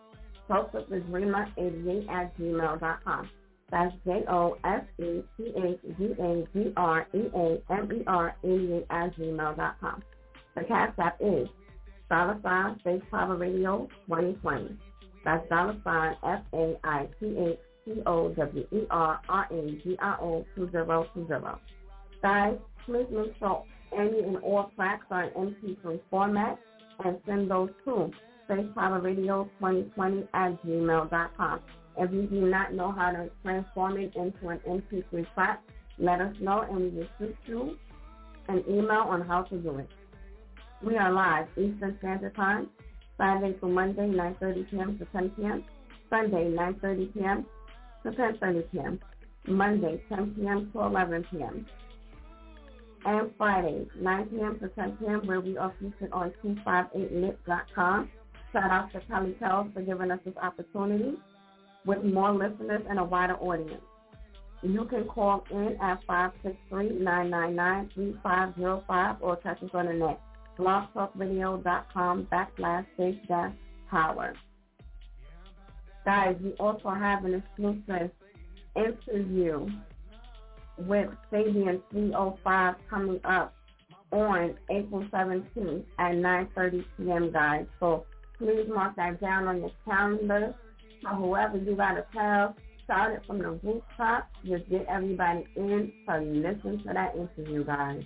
Joseph Dreamer eighty-eight at gmail dot com. That's J O S E P H D A D R E A M E R eighty-eight at gmail dot com. The Cash App is dollar sign Faith Power Radio twenty twenty. That's dollar sign F A I T H T O W E R R A G I O two zero two zero. Guys, please make sure any and all tracks are in M P three format and send those to Faith Power Radio twenty twenty at gmail dot com. If you do not know how to transform it into an M P three track, let us know and we will shoot you an email on how to do it. We are live Eastern Standard Time, Saturday to Monday, nine thirty p.m. to ten p.m., Sunday, nine thirty p.m. to ten thirty p.m., Monday, ten p.m. to eleven p.m., and Friday, nine p.m. to ten p.m., where we are featured on two fifty-eight lit dot com. Shout out to Kelly Tells for giving us this opportunity with more listeners and a wider audience. You can call in at five six three, nine nine nine, three five zero five or catch us on the net, blogtalkradio.com backslash faith dash power. Guys, we also have an exclusive interview with Fabian three oh five coming up on April seventeenth at nine thirty p.m., guys. So please mark that down on your calendar. Or whoever you got to tell, shout it from the rooftop. Just get everybody in to listen to that interview, guys.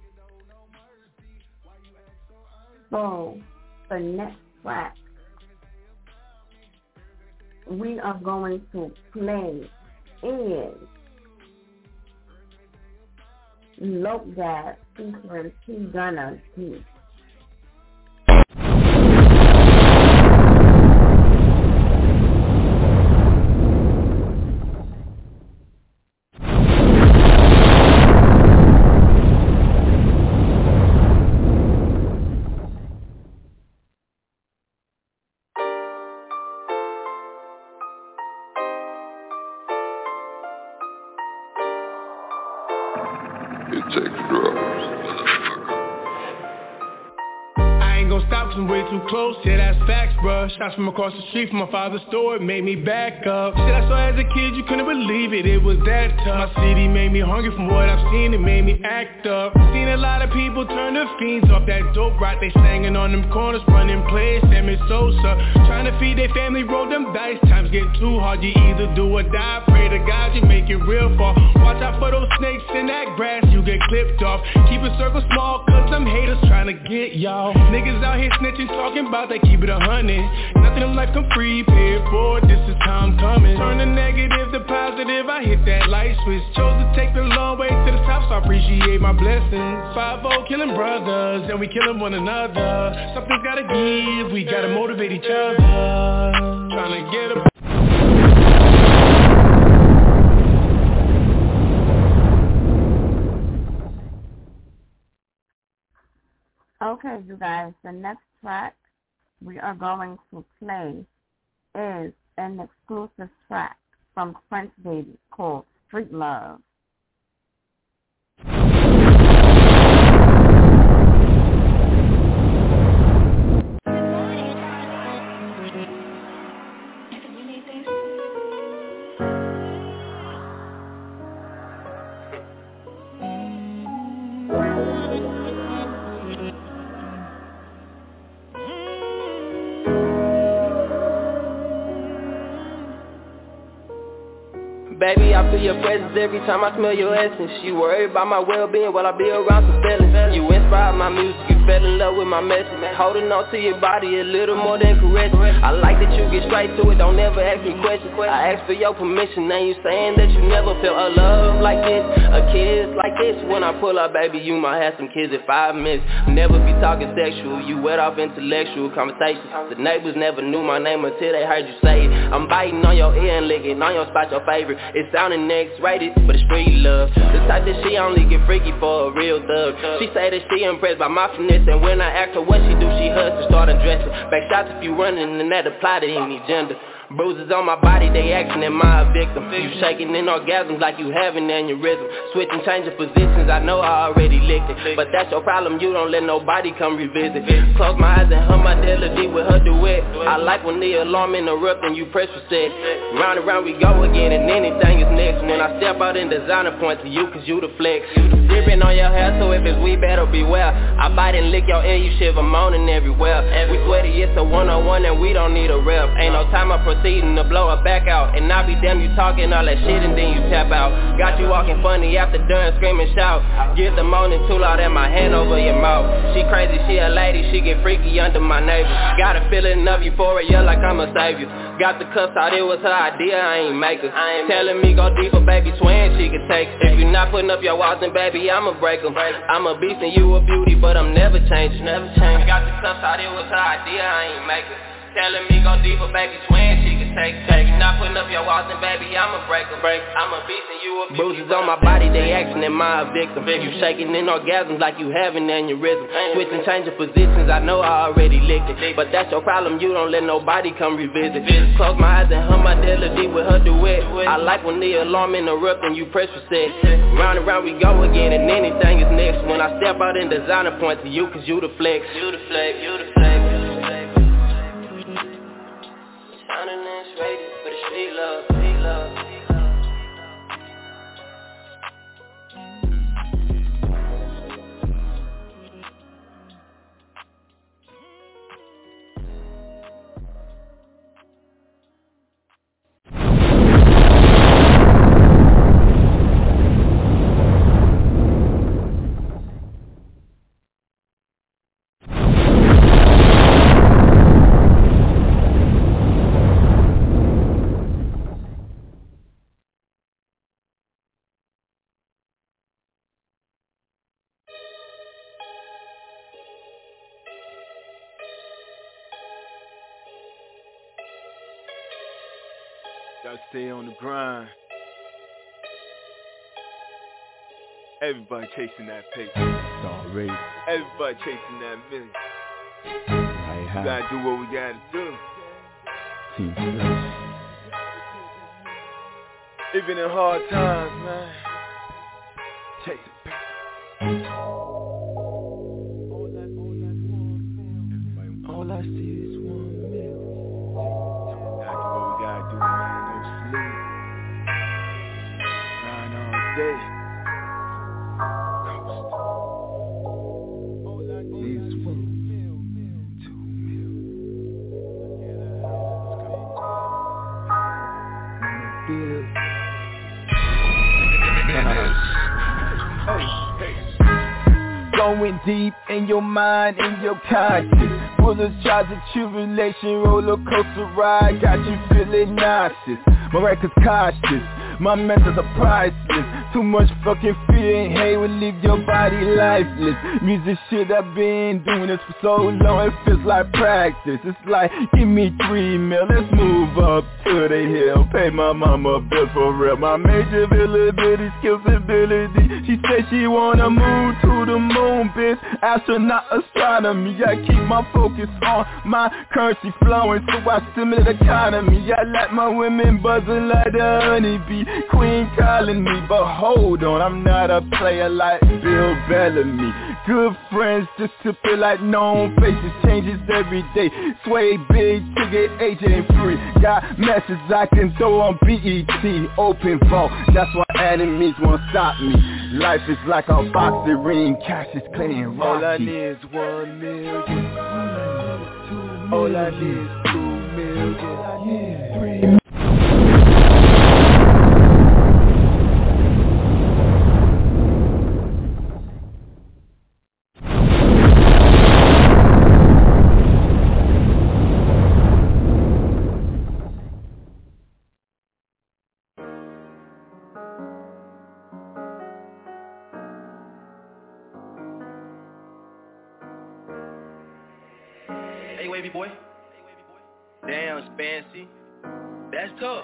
So the next track we are going to play is Loke Dad featuring T Gunner T. Way too close, yeah, that's facts, bruh. Shots from across the street from my father's store, it made me back up. Shit I saw as a kid, you couldn't believe it, it was that tough. My city made me hungry from what I've seen, it made me act up. Seen a lot of people turn to fiends off that dope rock. They slanging on them corners, running plays, Sam and Sosa. Trying to feed their family, roll them dice. Times get too hard, you either do or die. Pray to God you make it real far. Watch out for those snakes in that grass, you get clipped off. Keep a circle small, cause them haters trying to get y'all. Niggas out here snitching, talking about they keep it a hundred. Nothing in life come free, paid for, this is how I'm coming. Turn the negative to positive, I hit that light switch. Chose to take the long way to the top, so I appreciate my blessings. five oh killing brothers, and we killing one another. Something's gotta give, we gotta motivate each other. Trying to get a Okay, you guys, the next track we are going to play is an exclusive track from French Baby called Street Love. Baby, I feel your presence every time I smell your essence. You worry about my well-being while I be around some feelings. You inspire my music, you fell in love with my message. Holding on to your body a little more than caress. I like that you get straight to it, don't ever ask me questions. I ask for your permission, now you saying that you never felt a love like this, a kiss like this. When I pull up, baby, you might have some kids in five minutes. Never be talking sexual, you wet off intellectual conversations. The neighbors never knew my name until they heard you say it. I'm biting on your ear and licking on your spot, your favorite. It's sounding X-rated, but it's free love. The type that she only get freaky for a real thug. She say that she impressed by my finesse, and when I ask her what she do, she hustles, start undressing. Back shots if you running, and that apply to any gender. Bruises on my body, they asking, am I a victim? You shaking in orgasms like you have an aneurysm. Switching, changing positions, I know I already licked it. But that's your problem, you don't let nobody come revisit. Close my eyes and hum my melody with her duet. I like when the alarm interrupt and you press reset. Round and round we go again and anything is next. When I step out in designer, point to you cause you the flex. Dripping on your hair, so if it's we better beware. I bite and lick your ear, you shiver moaning everywhere. We sweaty, it's a one-on-one and we don't need a rep. Ain't no time I proceeding to blow her back out. And I be damn you talking all that shit and then you tap out. Got you walking funny after done screaming shout. Give the moaning too loud and my hand over your mouth. She crazy, she a lady, she get freaky under my neighbor. Got a feeling of euphoria like I'm a savior. Got the cuss out, it was her idea, I ain't make her. I ain't telling me go deeper, baby, swearing she can take it. If you not putting up your walls, then baby, I'ma break them. I'm a beast and you a beauty, but I'm never changing, never changing. Got the cuss out, it was her idea, I ain't make her. Telling me go deeper, baby, swearing she can take it. You not putting up your walls, and baby, I'ma break them. I'm a beast and you a beauty. Bruises on my body, they asking, am I a victim? You shaking in orgasms like you have an aneurysm. Switching, changing positions, I know I already licked it. But that's your problem, you don't let nobody come revisit. Close my eyes and hum my melody with her duet. I like when the alarm interrupt and you press reset. Round and round we go again and anything is next. When I step out in designer, point to you cause you the flex. You the flex, you the flex. Ready for the street love, street love. Gotta stay on the grind. Everybody chasing that paper. Already. Everybody chasing that million. We gotta do what we gotta do. Team Fresh. Even in hard times, man. Chase the paper. All I see is one million. Gotta do what we gotta do, man. No sleep. Grind all day. Going deep in your mind, in your conscience. Full of trials and tribulation, roller coaster ride. Got you feeling nauseous, my record's cautious. My methods are priceless. Too much fucking fear and hate will leave your body lifeless. Music shit, I've been doing this for so long, it feels like practice. It's like, give me three mil, let's move up to the hill. Pay my mama bill for real. My major availability, skills, ability. She said she wanna move to the moon, bitch. Astronaut astronomy. I keep my focus on my currency flowing, so I stimulate the economy. I let my women buzzing like the honeybee. Queen calling me, but hold on, I'm not a player like Bill Bellamy. Good friends just to feel like known faces, changes every day. Sway big, ticket, agent ain't free. Got messages I can throw on B E T, open vault. That's why enemies won't stop me. Life is like a boxing ring, cash is clean. All I need is one million. All I need is two million. Three million. Boy, damn, it's fancy. That's tough.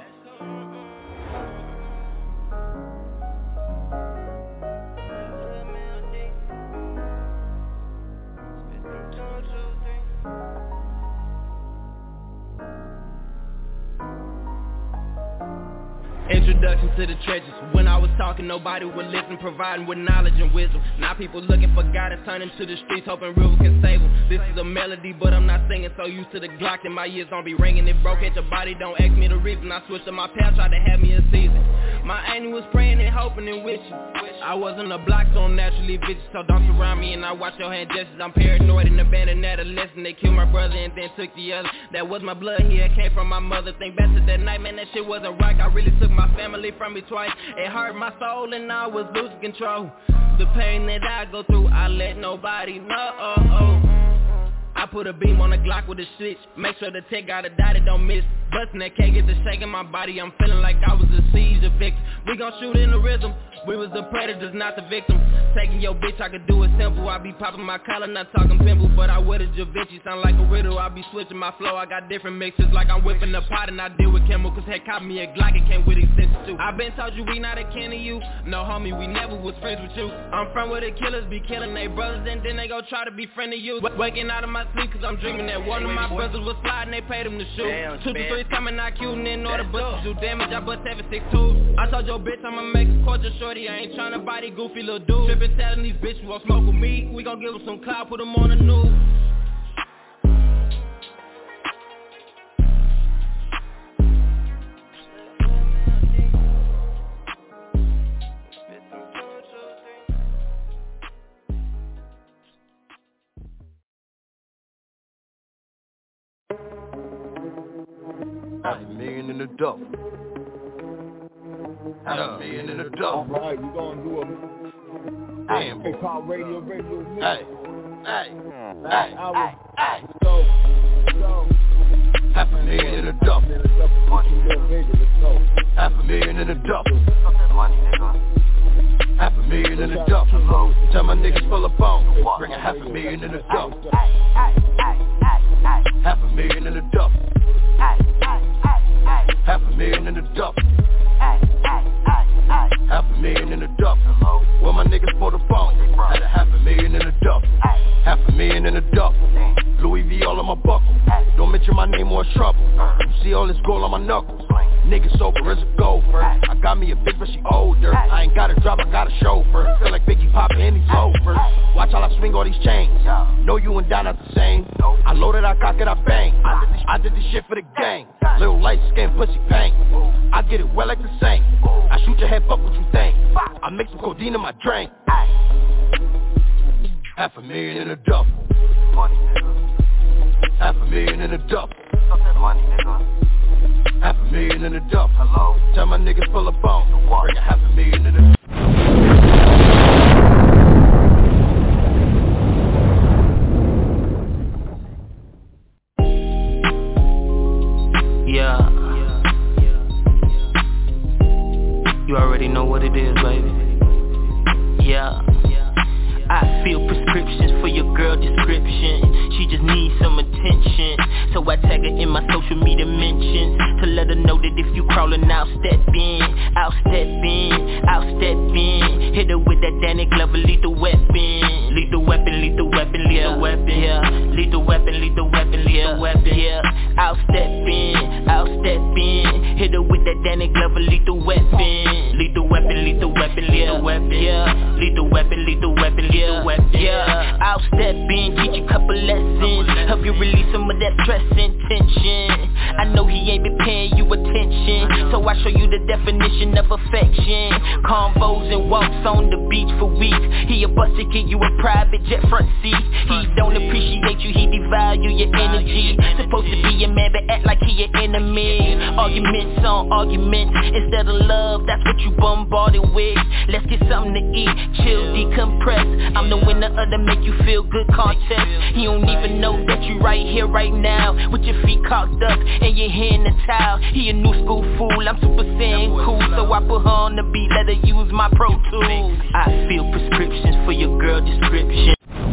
Introduction to the treasures. When I was talking, nobody would listen, providing with knowledge and wisdom. Now people looking for guidance, turning to the streets, hoping River can save them. This is a melody, but I'm not singing, so used to the Glock and my ears don't be ringing. It broke at your body, don't ask me the reason. I switched to my path, tried to have me a season. My auntie was praying and hoping and wishing. I wasn't a block, so I'm naturally vicious. So don't surround me and I watch your hand gestures. I'm paranoid and abandoned adolescent. They killed my brother and then took the other. That was my blood here, it came from my mother. Think back to that night, man, that shit wasn't right. I really took my family from me twice. It hurt my soul and I was losing control. The pain that I go through, I let nobody know. I put a beam on the Glock with a switch. Make sure the tech got a dot, it don't miss. Bustin' that K, get the shake in my body. I'm feeling like I was a seizure victim. We gon' shoot in the rhythm. We was the predators, not the victim. Taking your bitch, I could do it simple. I be popping my collar, not talking pimple. But I wear the Da Vinci, sound like a riddle. I be switching my flow, I got different mixes. Like I'm whipping the pot and I deal with chemicals. Head caught me a Glock, it came with extensions too. I been told you we not a kin of you. No homie, we never was friends with you. I'm from where the killers be killing they brothers and then they go try to be friend of you. Waking out of my sleep cause I'm dreaming that one of my brothers was sliding, they paid him to shoot. Damn, two to three's coming out cute and in order but to do damage, I bust seven six two. I told your bitch I'ma make a cordial shorty, I ain't tryna body goofy little dude. Trippin' telling these bitches won't smoke with me, we gon' give them some clout, put them on the news. Half a million in the duff. Half a million in the duff. All right, we gonna do a damn hip hop radio radio mix. Hey, hey, hey, hour. hey. So, so. Half a million in the duff. Half a million in the duff. Half a million in the duff. Tell my niggas full of bone. Bring a half a million in the duff. Half a million in the duff. Half a million in the duff. Half a million in the duff. Well, my niggas for the phone. Had a half a million in the duff. Half a million in the duff. Louis V all on my buckle. Don't mention my name or trouble. You see all this gold on my knuckles. Niggas sober as a gopher. I got me a bitch but she older. I ain't got a job, I got a chauffeur. Feel like Biggie poppin' and he's over. Watch how I swing all these chains. Know you and Don not the same. I loaded, I cock it, I bang. I did this, I did this shit for the gang. Little light skin, pussy pain. I get it well like the same. I shoot your head, fuck what you think. I mix some codeine in my drink. Half a million in a duffel. Half a million in a duffel. Half a million in a duffel. Tell my niggas full of bone. Bring a half a million in a Yeah. You already know what it is, baby. Yeah. I feel prescriptions for your girl description. She just needs some attention. So I tag her in my social media mentions to let her know that if you crawling, I'll step in, I'll step in, I'll step in. Hit her with that Danny Glover lethal weapon. Lethal weapon, lethal weapon, lethal weapon, yeah. Lethal weapon, lethal weapon, lethal weapon, yeah. I'll step in, I'll step in. Hit her with that Danny Glover lethal weapon. Lethal weapon, lethal weapon, lethal weapon, yeah. Lethal weapon, lethal weapon, yeah, yeah. I'll step in, teach you a couple lessons, help you release some of that stress and tension. I know he ain't been paying you attention, so I show you the definition of affection. Convos and walks on the beach for weeks. He a bus ticket, you a private jet front seat. He don't appreciate you, he devalue your energy. Supposed to be a man but act like he your enemy. Arguments on arguments instead of love, that's what you bombarded with. Let's get something to eat, chill, decompress. I'm the winner of the make you feel good contest. He don't even know that you right here, right now, with your feet cocked up and your hand in the towel. He a new school fool, I'm super saiyan cool, so I put her on the beat, let her use my Pro Tools. I feel prescriptions for your girl description.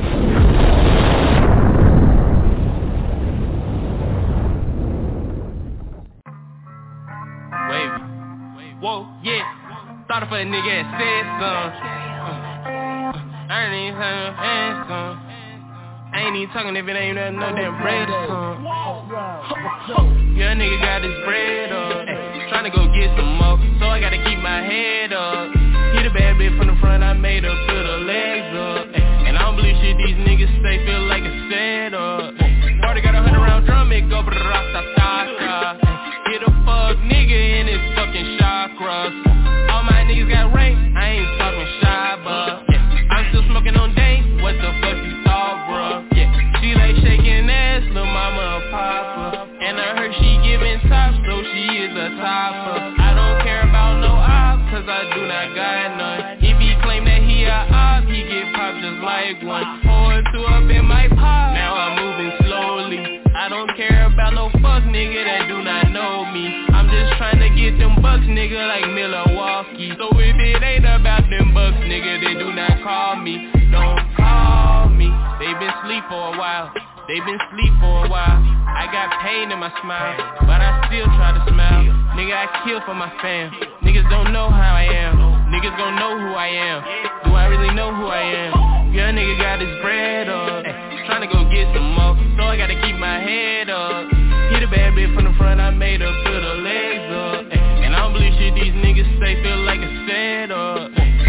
Wavy. Whoa, yeah. Thought for a nigga that said something. I ain't even having a hand some. I ain't even talking if it ain't nothing, no damn bread or something. Yeah, nigga got his bread up. Tryna go get some more, so I gotta keep my head up. Hit a bad bitch from the front, I made her put her legs up. And I don't believe shit these niggas say, feel like a setup. Party got a hundred round drum, it go bra-ra-ta-ta-ta. Hit a fuck nigga in his fucking chakras. All my niggas got rank, I ain't talking shy, but yeah. I'm still smoking on dank, what the fuck you thought, bruh? Yeah, she like shaking ass, lil' mama and papa. And I heard she giving top, so she is a topper. I don't care about no ops, cause I do not got none. If he claim that he a op, he get popped just like one. Pour two up in my pop, now I'm moving slowly. I don't care about no fuck nigga that do not know me. I'm just trying to get them bucks, nigga, like Milwaukee. So if it ain't about them bucks, nigga, they do not call me. Don't call me. They been sleep for a while. They been sleep for a while. I got pain in my smile, but I still try to smile. Nigga, I kill for my fam. Niggas don't know how I am. Niggas gon' know who I am. Do I really know who I am? Young nigga got his bread up, tryna go get some more, so I gotta keep my head up. Hit a bad bitch from the front, I made her put her legs up. And I don't believe shit these niggas say, feel like a setup.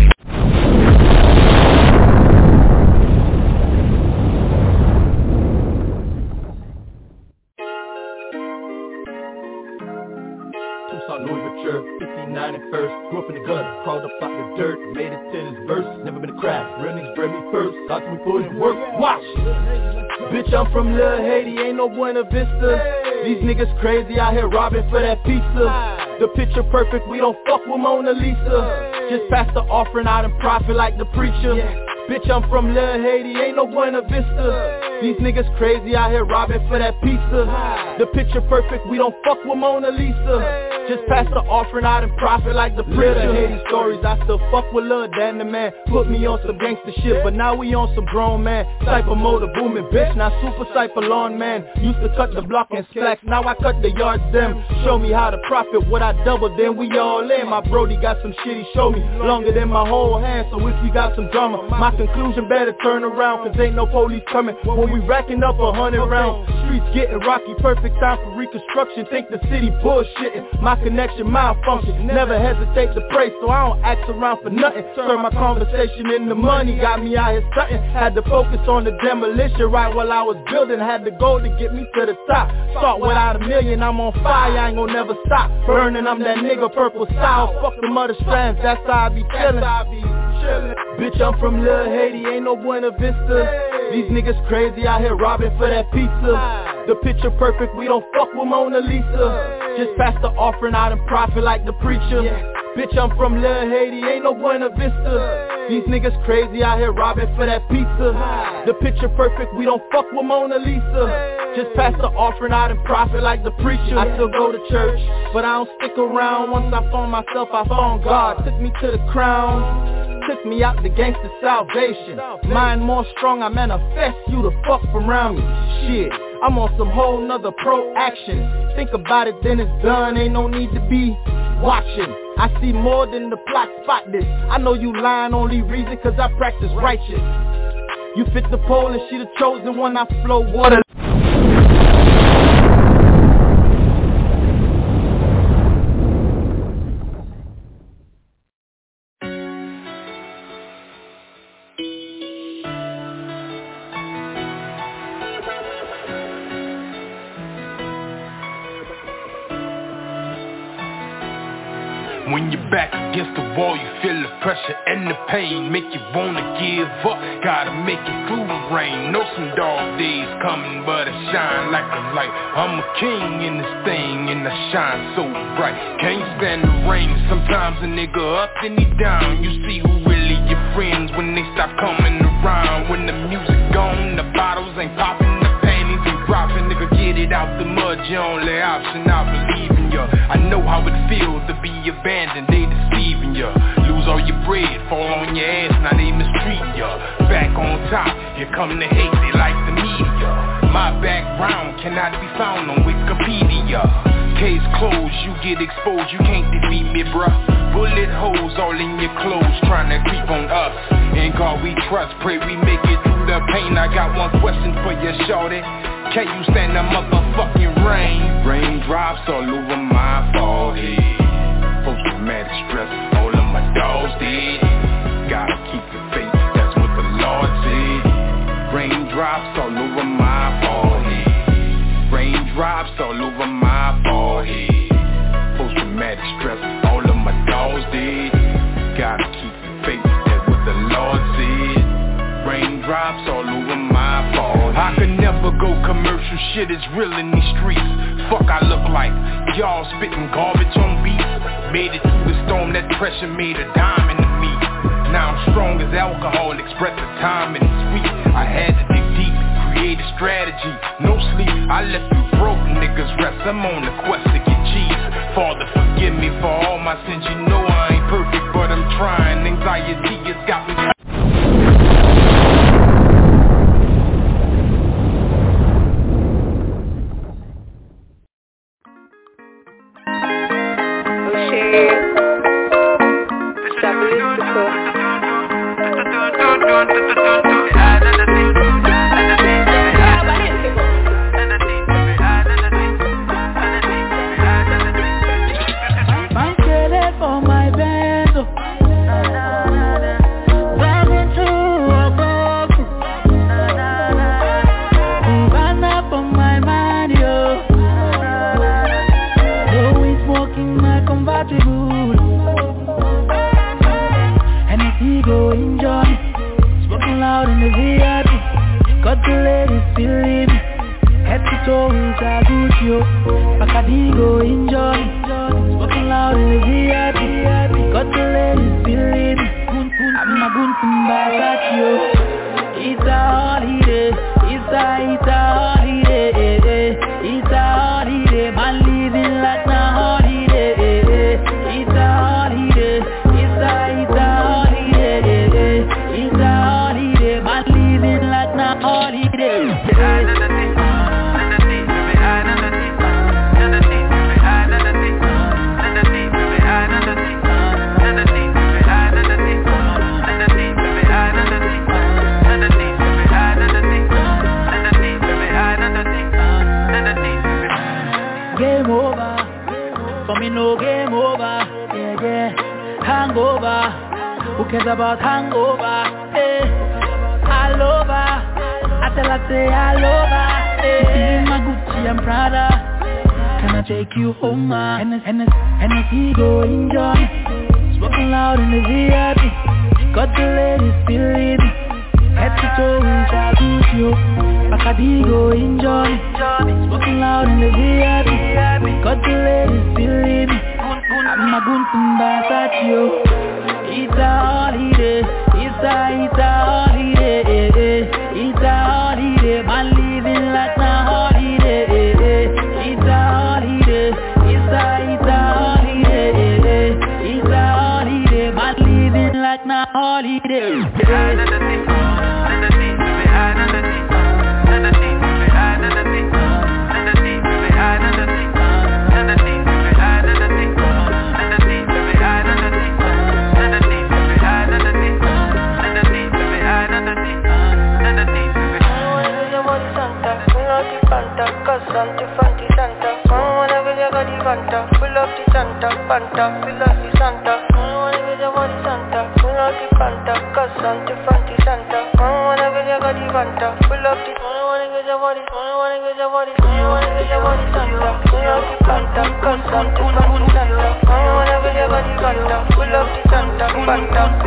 fifty-nine at first, grew up in the gutter, crawled up out the dirt, made it to this verse, never been a crack, real niggas bred me first, got to me put in work, watch! Bitch, I'm from Lil Haiti, ain't no Buena Vista, these niggas crazy out here robbing for that pizza, the picture perfect, we don't fuck with Mona Lisa, just pass the offering out and profit like the preacher, bitch, I'm from Lil Haiti, ain't no Buena Vista, these niggas crazy out here robbing for that pizza, the picture perfect, we don't fuck with Mona Lisa, just pass the offering out and profit like the preacher. Haiti stories, I still fuck with Lil Dan the man. Put me on some gangster shit, but now we on some grown man. Cypher motor booming, bitch, now super cypher lawn man. Used to cut the block and slacks, now I cut the yards them. Show me how to profit, what I double, then we all in. My brody got some shit, he show me longer than my whole hand. So if you got some drama, my conclusion better turn around, cause ain't no police coming when we racking up a hundred rounds. Streets getting rocky, perfect time for reconstruction. Think the city bullshitting, my connection malfunction. Never hesitate to pray, so I don't ask around for nothing. Turn my conversation into money, got me out here stunting. Had to focus on the demolition right while I was building. Had the goal to get me to the top. Start without a million, I'm on fire, I ain't gon' never stop. Burning, I'm that nigga purple style. Fuck the mother strands, that's how I be chillin'. Bitch, I'm from Lil Haiti, ain't no Buena Vista. These niggas crazy out here robbing for that pizza. The picture perfect, we don't fuck with Mona Lisa. Just pass the offering out and profit like the preacher. Bitch, I'm from Lil Haiti, ain't no Buena Vista. These niggas crazy out here robbing for that pizza. The picture perfect, we don't fuck with Mona Lisa. Just pass the offering out and profit like the preacher. I still go to church, but I don't stick around. Once I found myself, I found God. Took me to the crown. Took me out the gangster salvation. Mind more strong, I manifest you to fuck around me. Shit, I'm on some whole nother pro action. Think about it, then it's done, ain't no need to be watching. I see more than the plot, spot this. I know you lying, only reason cause I practice righteous. You fit the pole and she the chosen one, I flow water. When you're back against the wall, you feel the pressure and the pain, make you wanna give up, gotta make it through the rain. Know some dark days coming, but I shine like a light. I'm a king in this thing, and I shine so bright. Can't stand the rain, sometimes a nigga up and he down. You see who really your friends when they stop coming around. When the music gone, the bottles ain't popping, the panties ain't dropping. Nigga, get it out the mud, your only option, I believe in ya. I know how it feels to be abandoned, they deceiving ya. Lose all your bread, fall on your ass, now they mistreating ya. Back on top, here come the hate, they like the media. My background cannot be found on Wikipedia. Case closed, you get exposed, you can't defeat me, bruh. Bullet holes all in your clothes, trying to creep on us. In God we trust, pray we make it through the pain. I got one question for you, shorty. Can you stand the motherfucking rain? Raindrops all over my forehead. mad stress, all of my dogs dead. Gotta keep the faith, that's what the Lord said. Raindrops all over my forehead. Raindrops all over my forehead. Post-traumatic stress, all of my dogs dead. Gotta keep the faith, that's what the Lord said. Raindrops all over my forehead. I could never go commercial, shit is real in these streets. Fuck I look like, y'all spitting garbage on beats. Made it through the storm, that pressure made a diamond to me. Now I'm strong as alcohol, express the time and it's sweet. I had to dig deep, create a strategy. No sleep, I left you broke niggas rest. I'm on the quest to get cheese. Father forgive me for all my sins. You know I ain't perfect, but I'm trying. Anxiety has got me. About hangover, eh? All over, I tell her say all over, eh? In my Gucci and Prada, can I take you home, ma? And and and he go enjoy, smoking loud in the V I P. Got the ladies feeling, head to toe we shall do you. Bacardi go enjoy, smoking loud in the V I P. Got the ladies feeling, I'm a gunting back at you. It's a holiday, it's a, it's a holiday, it's a holiday, man living like a holiday. It's a holiday, it's a, it's a holiday, it's a holiday, man living like a holiday. Fanta, full of the Santa, Fanta, full of the Santa. I wanna get your body Santa, full of the Fanta, cause Santa, Fanta, Santa. I wanna get your body Fanta, full of the. I wanna get your body, I wanna get your body, I wanna get your body Santa, full of the Fanta, cause Santa, Fanta, Santa. I wanna get your body Fanta, full of the Santa, Fanta.